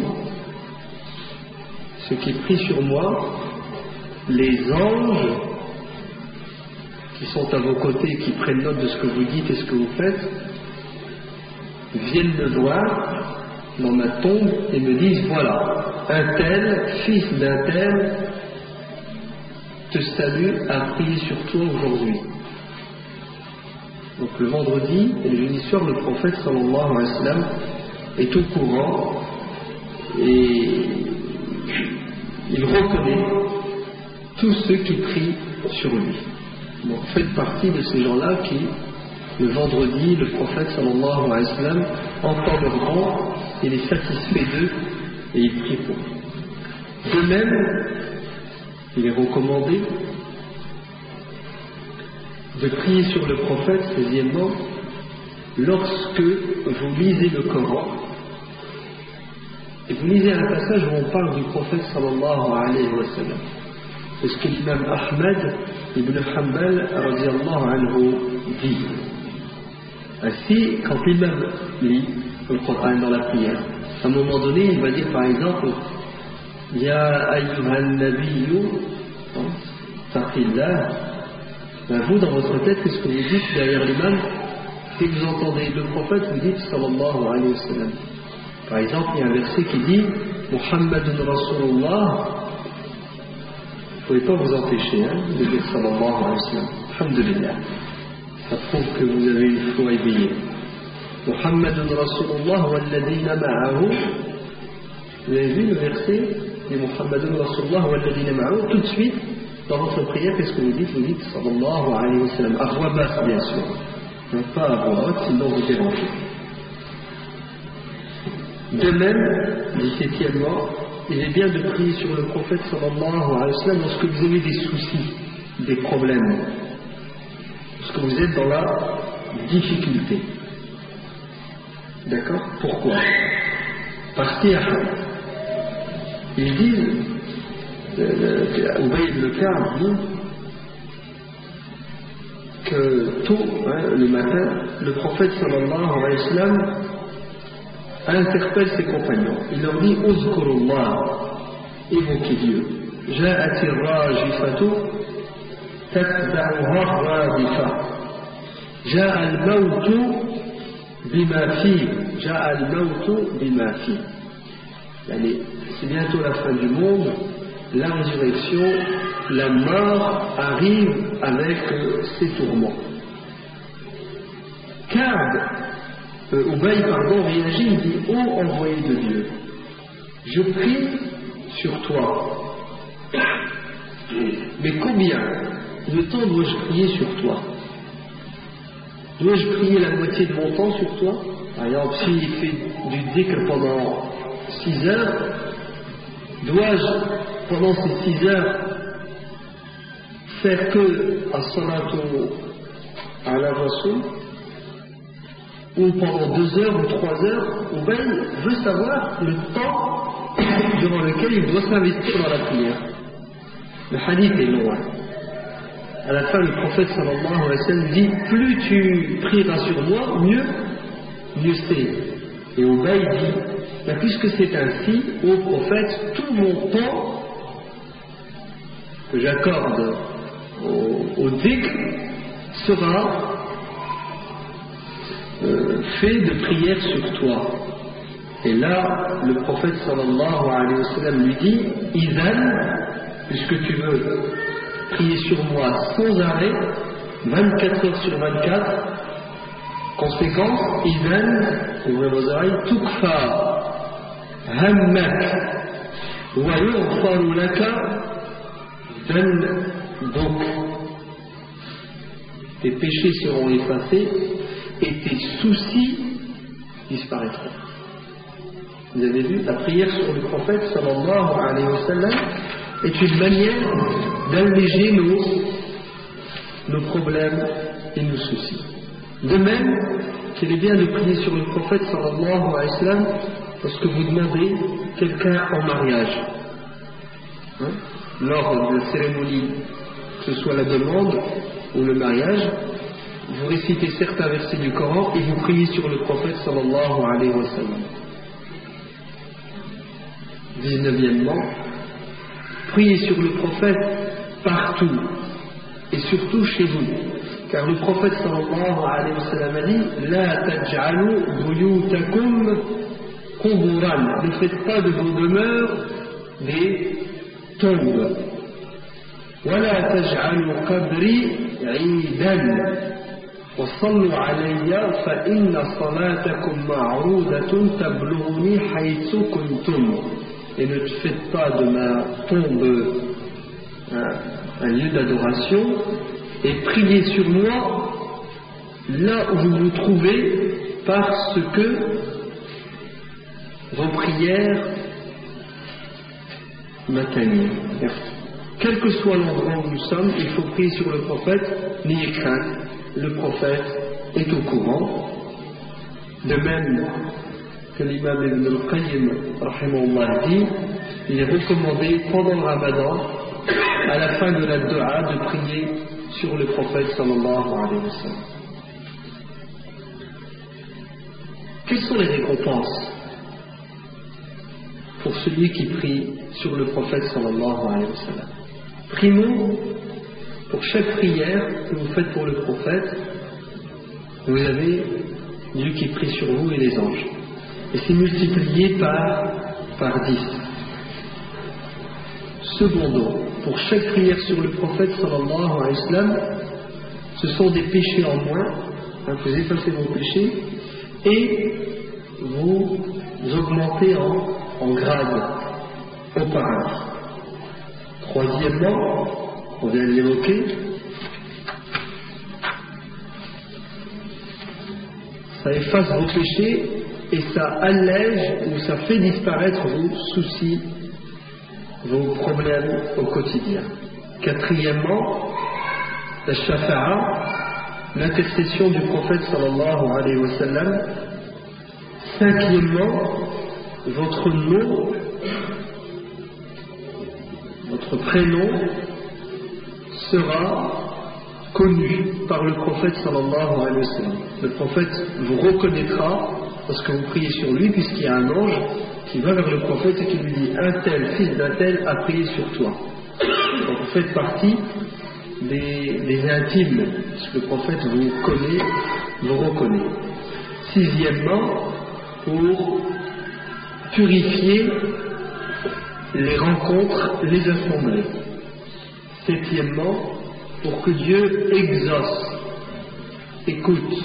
ce qui prie sur moi, les anges qui sont à vos côtés, qui prennent note de ce que vous dites et ce que vous faites, viennent me voir dans ma tombe et me disent, voilà, un tel, fils d'un tel, te salue, a prié sur toi aujourd'hui. Donc le vendredi et le jeudi soir, le prophète sallallahu alayhi wa sallam est au courant et il reconnaît tous ceux qui prient sur lui. Donc faites partie de ces gens-là qui, le vendredi, le prophète sallallahu alayhi wa sallam entend leur nom, il est satisfait d'eux et il prie pour eux. De même, il est recommandé de prier sur le prophète, deuxièmement, lorsque vous lisez le Coran. Et vous lisez un passage où on parle du prophète sallallahu alayhi wa sallam. C'est ce que l'imam Ahmad ibn Hanbal radiallahu anhu dit. Ainsi, quand l'imam lit le Coran dans la prière, à un moment donné, il va dire par exemple, Ya ayyuhan nabiyyu, taqillah. Ben vous, dans votre tête, qu'est-ce que vous dites derrière l'imam? Dès que vous entendez le prophète, vous dites sallallahu alayhi wa sallam. Par exemple, il y a un verset qui dit Muhammadun Rasulullah. Vous ne pouvez pas vous empêcher hein, de dire sallallahu alayhi wa sallam. Alhamdulillah. Ça prouve que vous avez une foi éveillée. Muhammadun Rasulullah walladina ma'ahu. Vous avez vu le verset de Muhammadun Rasulullah walladina ma'ahu? Tout de suite, dans votre prière, qu'est-ce que vous dites? Vous dites sallallahu alayhi wa sallam. À voix basse, bien sûr. Non pas à voix haute, sinon vous dérangez. De même, dit septièmement, il est bien de prier sur le prophète sallallahu alayhi wa sallam lorsque vous avez des soucis, des problèmes, lorsque vous êtes dans la difficulté. D'accord? Pourquoi? Parce qu'il y a ils disent, Ubay ibn Ka'b dit que tôt, hein, le matin, le prophète sallallahu alayhi wa sallam interpelle ses compagnons. Il leur dit Uzkurullah, évoquez Dieu. Ja'ati rajifatu tatba'uha radifa. Ja'a al-mawtu bima fi. Ja'a al-mawtu bima fi. C'est bientôt la fin du monde, la résurrection, la mort arrive avec ses tourments. Ka'b Euh, Ubay, pardon, réagit, il dit, ô envoyé de Dieu, je prie sur toi. Mais combien de temps dois-je prier sur toi? Dois-je prier la moitié de mon temps sur toi? Par exemple, s'il fait du dhikr pendant six heures, dois-je, pendant ces six heures, faire que as-salatu ala rasul? Ou pendant deux heures ou trois heures, Ubay veut savoir le temps durant lequel il doit s'investir dans la prière. Le hadith est long. À la fin, le prophète sallallahu alayhi wa sallam dit plus tu prieras sur moi, mieux, mieux c'est. Et Ubay dit ben, puisque c'est ainsi, ô prophète, tout mon temps que j'accorde au, au dhikr sera euh, fait de prière sur toi. Et là, le prophète sallallahu alayhi wa sallam lui dit, Izan, puisque tu veux prier sur moi sans arrêt, vingt-quatre heures sur vingt-quatre, conséquence, Izan, ouvrez vos oreilles, tukfa hammak wa yughfaru laka donc tes péchés seront effacés et tes soucis disparaîtront. Vous avez vu, la prière sur le prophète sallallahu alayhi wa sallam est une manière d'alléger nos, nos problèmes et nos soucis. De même qu'il est bien de prier sur le prophète sallallahu alayhi wa sallam lorsque vous demandez quelqu'un en mariage. Hein? Lors de la cérémonie, que ce soit la demande ou le mariage, vous récitez certains versets du Coran et vous priez sur le prophète sallallahu alayhi wa sallam. dix-neuvièmement, priez sur le prophète partout et surtout chez vous, car le prophète sallallahu alayhi wa sallam a dit La taj'alu buyutakum quburan, ne faites pas de vos demeures des tombes. ولا تجعلوا قبري عيدا وصلوا علي فإن صلاتكم معروضة تبلغني حيث كنتم. Et ne faites pas de ma tombe un, un lieu d'adoration et priez sur moi là où vous vous trouvez, parce que vos prières m'atteignent. Quel que soit l'endroit où nous sommes, il faut prier sur le prophète, n'ayez crainte, le prophète est au courant. De même que l'imam Ibn al-Qayyim rahimahullah dit, il est recommandé pendant le Ramadan, à la fin de la dua, de prier sur le prophète sallallahu alayhi wa sallam. Quelles sont les récompenses pour celui qui prie sur le prophète sallallahu alayhi wa sallam? Primo, pour chaque prière que vous faites pour le prophète, vous avez Dieu qui prie sur vous et les anges. Et c'est multiplié par, par dix. Secondo, pour chaque prière sur le prophète sallallahu alayhi wa sallam, ce sont des péchés en moins, hein, vous effacez vos péchés et vous augmentez en, en grade au paradis. Troisièmement, on vient de l'évoquer, ça efface vos péchés et ça allège ou ça fait disparaître vos soucis, vos problèmes au quotidien. Quatrièmement, la shafa'a, l'intercession du prophète sallallahu alayhi wa sallam. Cinquièmement, votre nom, votre prénom sera connu par le prophète sallallahu alayhi wa sallam. Le prophète vous reconnaîtra parce que vous priez sur lui, puisqu'il y a un ange qui va vers le prophète et qui lui dit un tel, fils d'un tel, a prié sur toi. Donc vous faites partie des, des intimes, parce que le prophète vous connaît, vous reconnaît. Sixièmement, pour purifier les rencontres, les assemblées. Septièmement, pour que Dieu exauce, écoute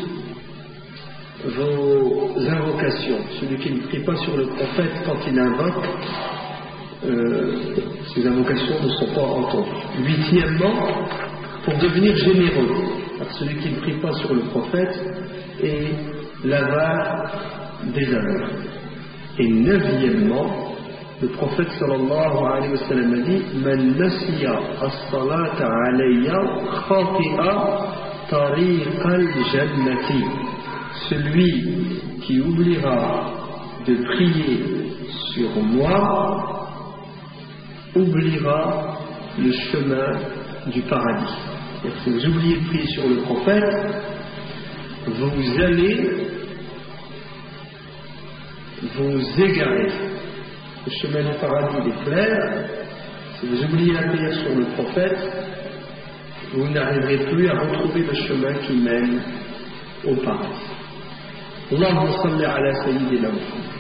vos invocations. Celui qui ne prie pas sur le prophète quand il invoque, euh, ses invocations ne sont pas entendues. Huitièmement, pour devenir généreux, car celui qui ne prie pas sur le prophète est l'avare des aveugles. Et neuvièmement, le prophète sallallahu alayhi wa sallam a dit Man nasiya as-salata alayya khati'a tariq al-jannati. Celui qui oubliera de prier sur moi oubliera le chemin du paradis. C'est-à-dire, si vous oubliez de prier sur le prophète, vous allez vous égarer. Le chemin du paradis est clair, Si vous oubliez la prière sur le prophète, vous n'arriverez plus à retrouver le chemin qui mène au paradis. Allahumma salli ala sayyidina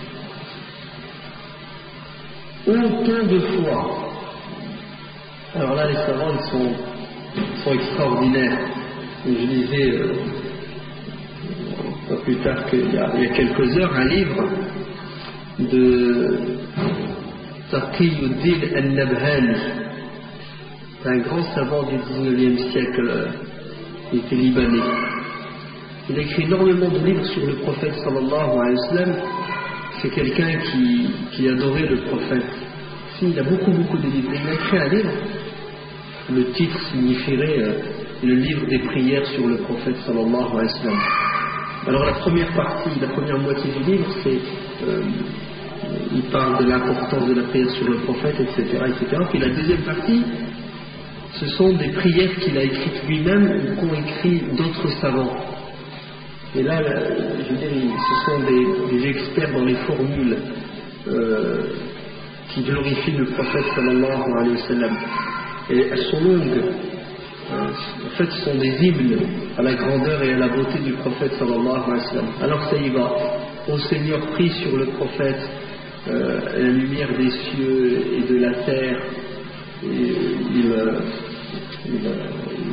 Muhammad. Autant de fois. Alors là, les savants ils sont, ils sont extraordinaires. Je lisais euh, pas plus tard qu'il y a, il y a quelques heures un livre de Taqiyuddin al-Nabhani, un grand savant du dix-neuvième siècle, il était libanais. Il a écrit énormément de livres sur le prophète sallallahu alayhi wa sallam. C'est quelqu'un qui, qui adorait le prophète. Si, il a beaucoup beaucoup de livres. Il a écrit un livre, le titre signifierait euh, le livre des prières sur le prophète sallallahu alayhi wa sallam. Alors la première partie, la première moitié du livre, c'est euh, il parle de l'importance de la prière sur le prophète, et cetera, et cetera. Puis la deuxième partie, ce sont des prières qu'il a écrites lui-même ou qu'ont écrit d'autres savants. Et là, là je veux dire, ce sont des, des experts dans les formules euh, qui glorifient le prophète sallallahu alayhi wa sallam. Et elles sont longues. Euh, en fait, ce sont des hymnes à la grandeur et à la beauté du prophète sallallahu alayhi wa sallam. Alors ça y va. Ô Seigneur, prie sur le prophète euh, la lumière des cieux et de la terre. Et il, euh, il, euh,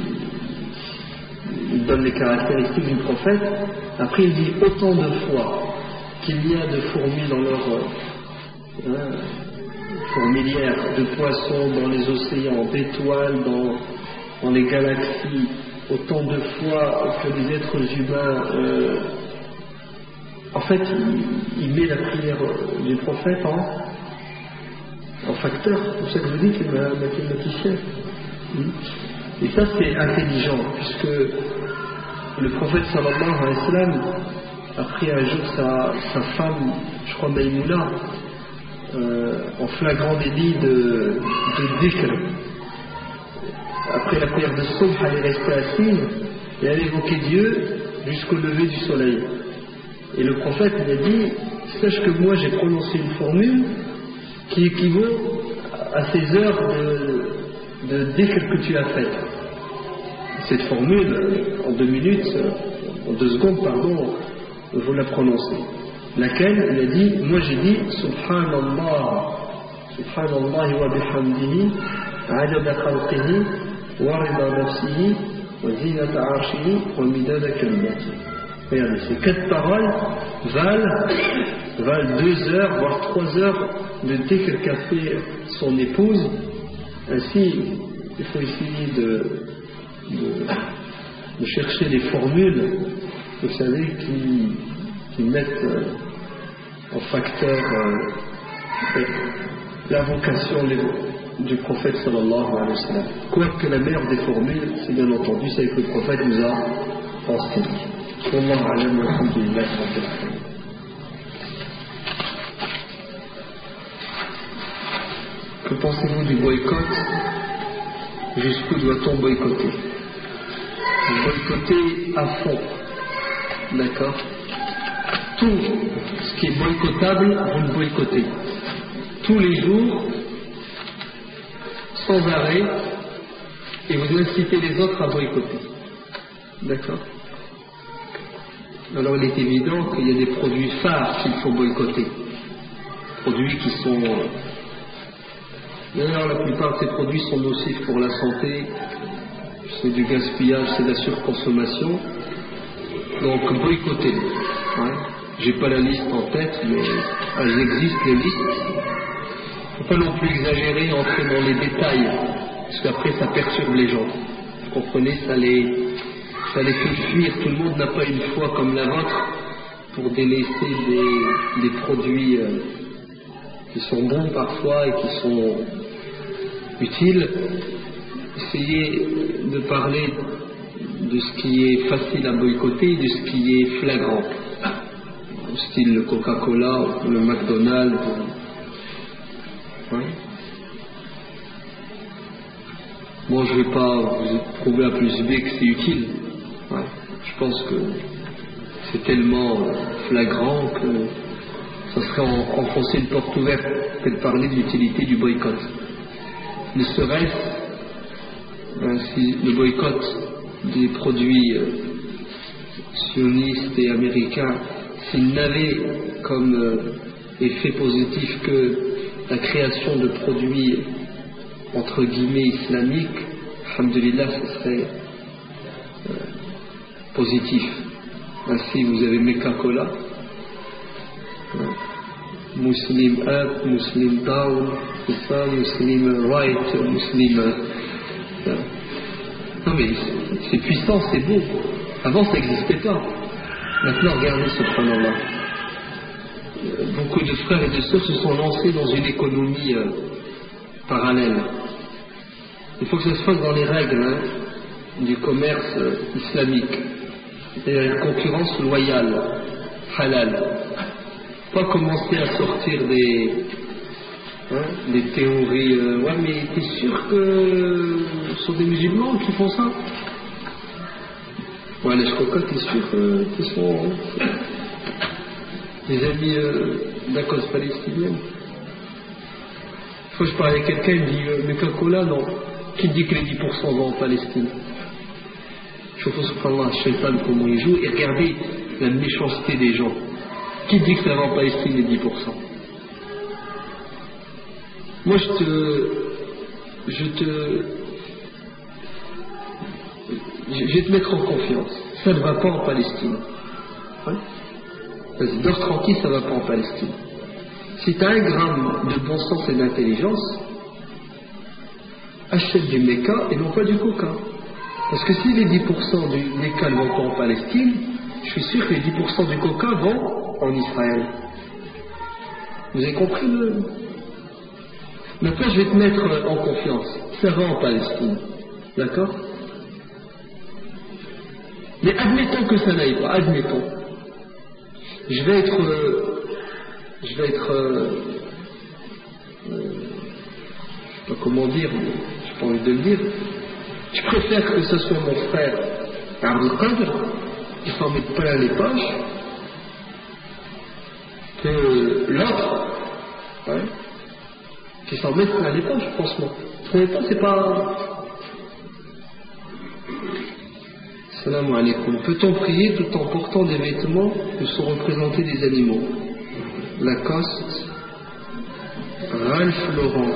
il donne les caractéristiques du prophète. Après, il dit autant de fois qu'il y a de fourmis dans leur euh, hein, fourmilière, de poissons dans les océans, d'étoiles dans, dans les galaxies, autant de fois que les êtres humains. Euh, en fait, il, il met la prière du prophète en, en facteur. C'est pour ça que je vous dis qu'il est un mathématicien. Et ça, c'est intelligent, puisque le prophète sallallahu alayhi wa sallam a pris un jour sa, sa femme, je crois Maïmouna, euh, en flagrant délit de, de dhikr. Après la prière de Subh, elle est restée assise et elle évoquait Dieu jusqu'au lever du soleil. Et le prophète lui a dit, sache que moi j'ai prononcé une formule qui équivaut à ces heures de, de dhikr que tu as faites. Cette formule, en deux minutes, en deux secondes, pardon, vous la prononcez. Laquelle, il a dit, moi j'ai dit, Subhanallah, Subhanallah wa bihamdihi, adada khalqihi, wa rida nafsihi, wa zinata arshihi, wa midada kalimati. Regardez, ces quatre paroles valent, valent deux heures, voire trois heures de dhikr qu'a fait son épouse. Ainsi, il faut essayer de De, de chercher des formules, vous savez, qui, qui mettent euh, en facteur euh, l'invocation du prophète sallallahu alayhi wa sallam. Quoique la meilleure des formules, c'est bien entendu celle que le prophète nous a enseigné. Wallahu a'lam wa alhamdulillah rabbil alamin. Que pensez-vous du boycott? Jusqu'où doit-on boycotter? Boycotter à fond. D'accord? Tout ce qui est boycottable, vous le boycottez. Tous les jours, sans arrêt, et vous incitez les autres à boycotter. D'accord? Alors il est évident qu'il y a des produits phares qu'il faut boycotter. Produits qui sont... D'ailleurs, la plupart de ces produits sont nocifs pour la santé. C'est du gaspillage, c'est de la surconsommation. Donc, boycotter. Ouais. J'ai pas la liste en tête, mais elles existent, les listes. Il ne faut pas non plus exagérer, entrer dans les détails, parce qu'après, ça perturbe les gens. Vous comprenez, ça les, ça les fait fuir. Tout le monde n'a pas une foi comme la vôtre pour délaisser des, des produits euh, qui sont bons parfois et qui sont utiles. Essayez de parler de ce qui est facile à boycotter et de ce qui est flagrant, style le Coca-Cola, le McDonald's. Ouais. Bon, je ne vais pas vous prouver à plus B que c'est utile. Ouais. Je pense que c'est tellement flagrant que ça serait enfoncer une porte ouverte que de parler de l'utilité du boycott. ne serait-ce hein, si le boycott des produits euh, sionistes et américains, s'il n'avait comme euh, effet positif que la création de produits entre guillemets islamiques, alhamdulillah, ce serait euh, positif. Ainsi, vous avez Mecca-Cola, hein, Muslim Up, Muslim Down, c'est ça, Muslim Right, Muslim. Euh, non mais c'est puissant, c'est beau. Avant, ça n'existait pas. Maintenant, regardez, subhanallah. Beaucoup de frères et de sœurs se sont lancés dans une économie euh, parallèle. Il faut que ça se fasse dans les règles hein, du commerce euh, islamique. C'est une concurrence loyale, halal. Pas commencer à sortir des, hein, des théories. Euh, ouais, mais t'es sûr que ce sont des musulmans qui font ça? Ouais, les Shkoka, t'es sûr euh, qu'ils sont hein, des amis euh, de la cause palestinienne? Une fois, je parlais avec quelqu'un, il me dit euh, mais Coca-Cola, non. Qui dit que les dix pour cent vont en Palestine? Je faut subhanallah, Shaitan, comment il joue, et regardez la méchanceté des gens. Qui dit que ça va en Palestine les dix pour cent? Moi, je te. Je te. Je vais te mettre en confiance. Ça ne va pas en Palestine. Hein? Vas-y, dors tranquille, ça ne va pas en Palestine. Si tu as un gramme de bon sens et d'intelligence, achète du Mecca et non pas du Coca. Parce que si les dix pour cent du Mecca ne vont pas en Palestine, je suis sûr que les dix pour cent du Coca vont en Israël. Vous avez compris le... Maintenant, je vais te mettre en confiance. Ça va en Palestine. D'accord? Mais admettons que ça n'aille pas. Admettons. Je vais être... Euh, je vais être... Euh, euh, je ne sais pas comment dire, mais je n'ai pas envie de le dire. Je préfère que ce soit mon frère Abdel Qadr qui s'en mette plein les poches que l'autre ouais, qui s'en mette plein les poches, franchement. Vous ne trouvez pas, c'est pas... Salam alaikum. Peut-on prier tout en portant des vêtements où sont représentés des animaux? Lacoste, Ralph Lauren.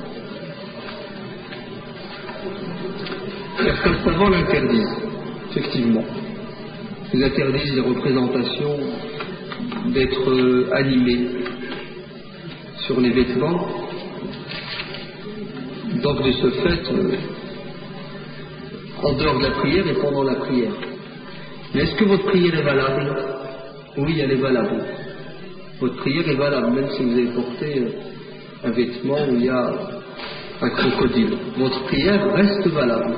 Certains savants l'interdisent, effectivement. Ils interdisent les représentations d'être euh, animés sur les vêtements. Donc de ce fait, euh, en dehors de la prière et pendant la prière. Mais est-ce que votre prière est valable? Oui, elle est valable. Votre prière est valable, même si vous avez porté euh, un vêtement où il y a un crocodile. Votre prière reste valable.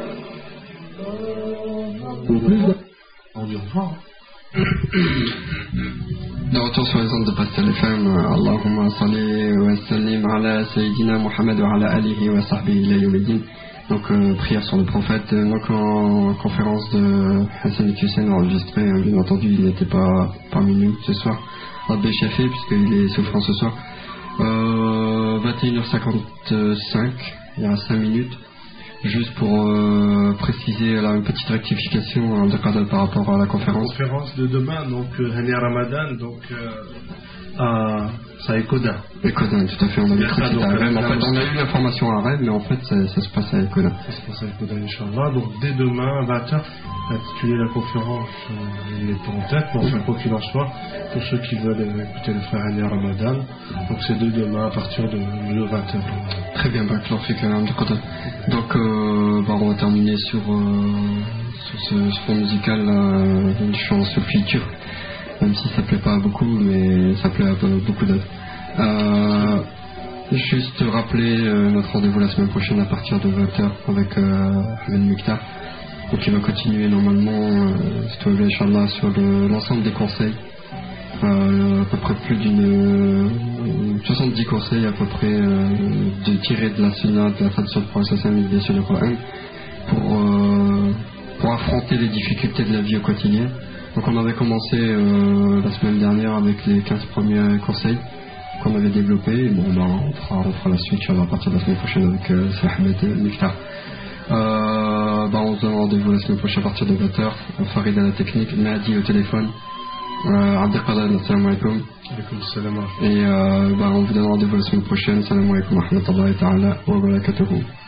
De retour sur les ondes de Pastel F M, Allahumma salli wa sallim ala Sayyidina Muhammad wa ala alihi wa sahbihi ila yawmiddin. Donc euh, prière sur le prophète. Donc en conférence de Hassan Hussein enregistrée, hein, bien entendu il n'était pas parmi nous ce soir, Rabbi Chafi, puisqu'il est souffrant ce soir. euh, vingt et une heures cinquante-cinq, il y a cinq minutes. Juste pour euh, préciser là, une petite rectification hein, de Qadal par rapport à la conférence. La conférence de demain, donc Hani Ramadan, donc euh, à Saïkoda. Ekoda, tout à fait, on a vu que c'était à Rennes. En fait, on a eu l'information à Rennes, mais en fait, ça, ça se passe à Ekoda. Ça se passe à Ekoda, Inch'Allah. Donc dès demain, à vingt heures, intitulé la conférence, euh, il n'est pas en tête, mais enfin, quoi qu'il en soit, pour ceux qui veulent écouter le frère Hani Ramadan, donc c'est de demain à partir de, de vingt heures. Très bien, bah, Claude fait quand même de Qadal. Donc, euh, bah, on va terminer sur, euh, sur ce, ce fond musical, euh, une chanson future. Même si ça plaît pas à beaucoup, mais ça plaît à beaucoup d'autres. Euh, juste rappeler euh, notre rendez-vous la semaine prochaine à partir de vingt heures avec euh, Ahmed Mektar. Donc il va continuer normalement, euh, si tout va bien, Inch'Allah, sur le, l'ensemble des conseils. Euh, à peu près plus d'une euh, soixante-dix conseils à peu près euh, de tirer de la sunna, de la tradition de Prophète sallallahu alayhi wa sallam et bien sûr du Coran pour, euh, pour affronter les difficultés de la vie au quotidien. Donc on avait commencé euh, la semaine dernière avec les quinze premiers conseils qu'on avait développé. Et bon, ben, on, fera, on fera la suite à partir de la semaine prochaine avec euh, Ahmed Miftar. Euh, ben, on se donne rendez-vous la semaine prochaine à partir de vingt heures. Farid à la technique, Nadi au téléphone. Euh, Abdelkader, assalamu alaikum. Et euh, ben, on vous donne rendez-vous la semaine prochaine. Assalamu alaikum wa rahmatullahi ta'ala wa barakatuhu.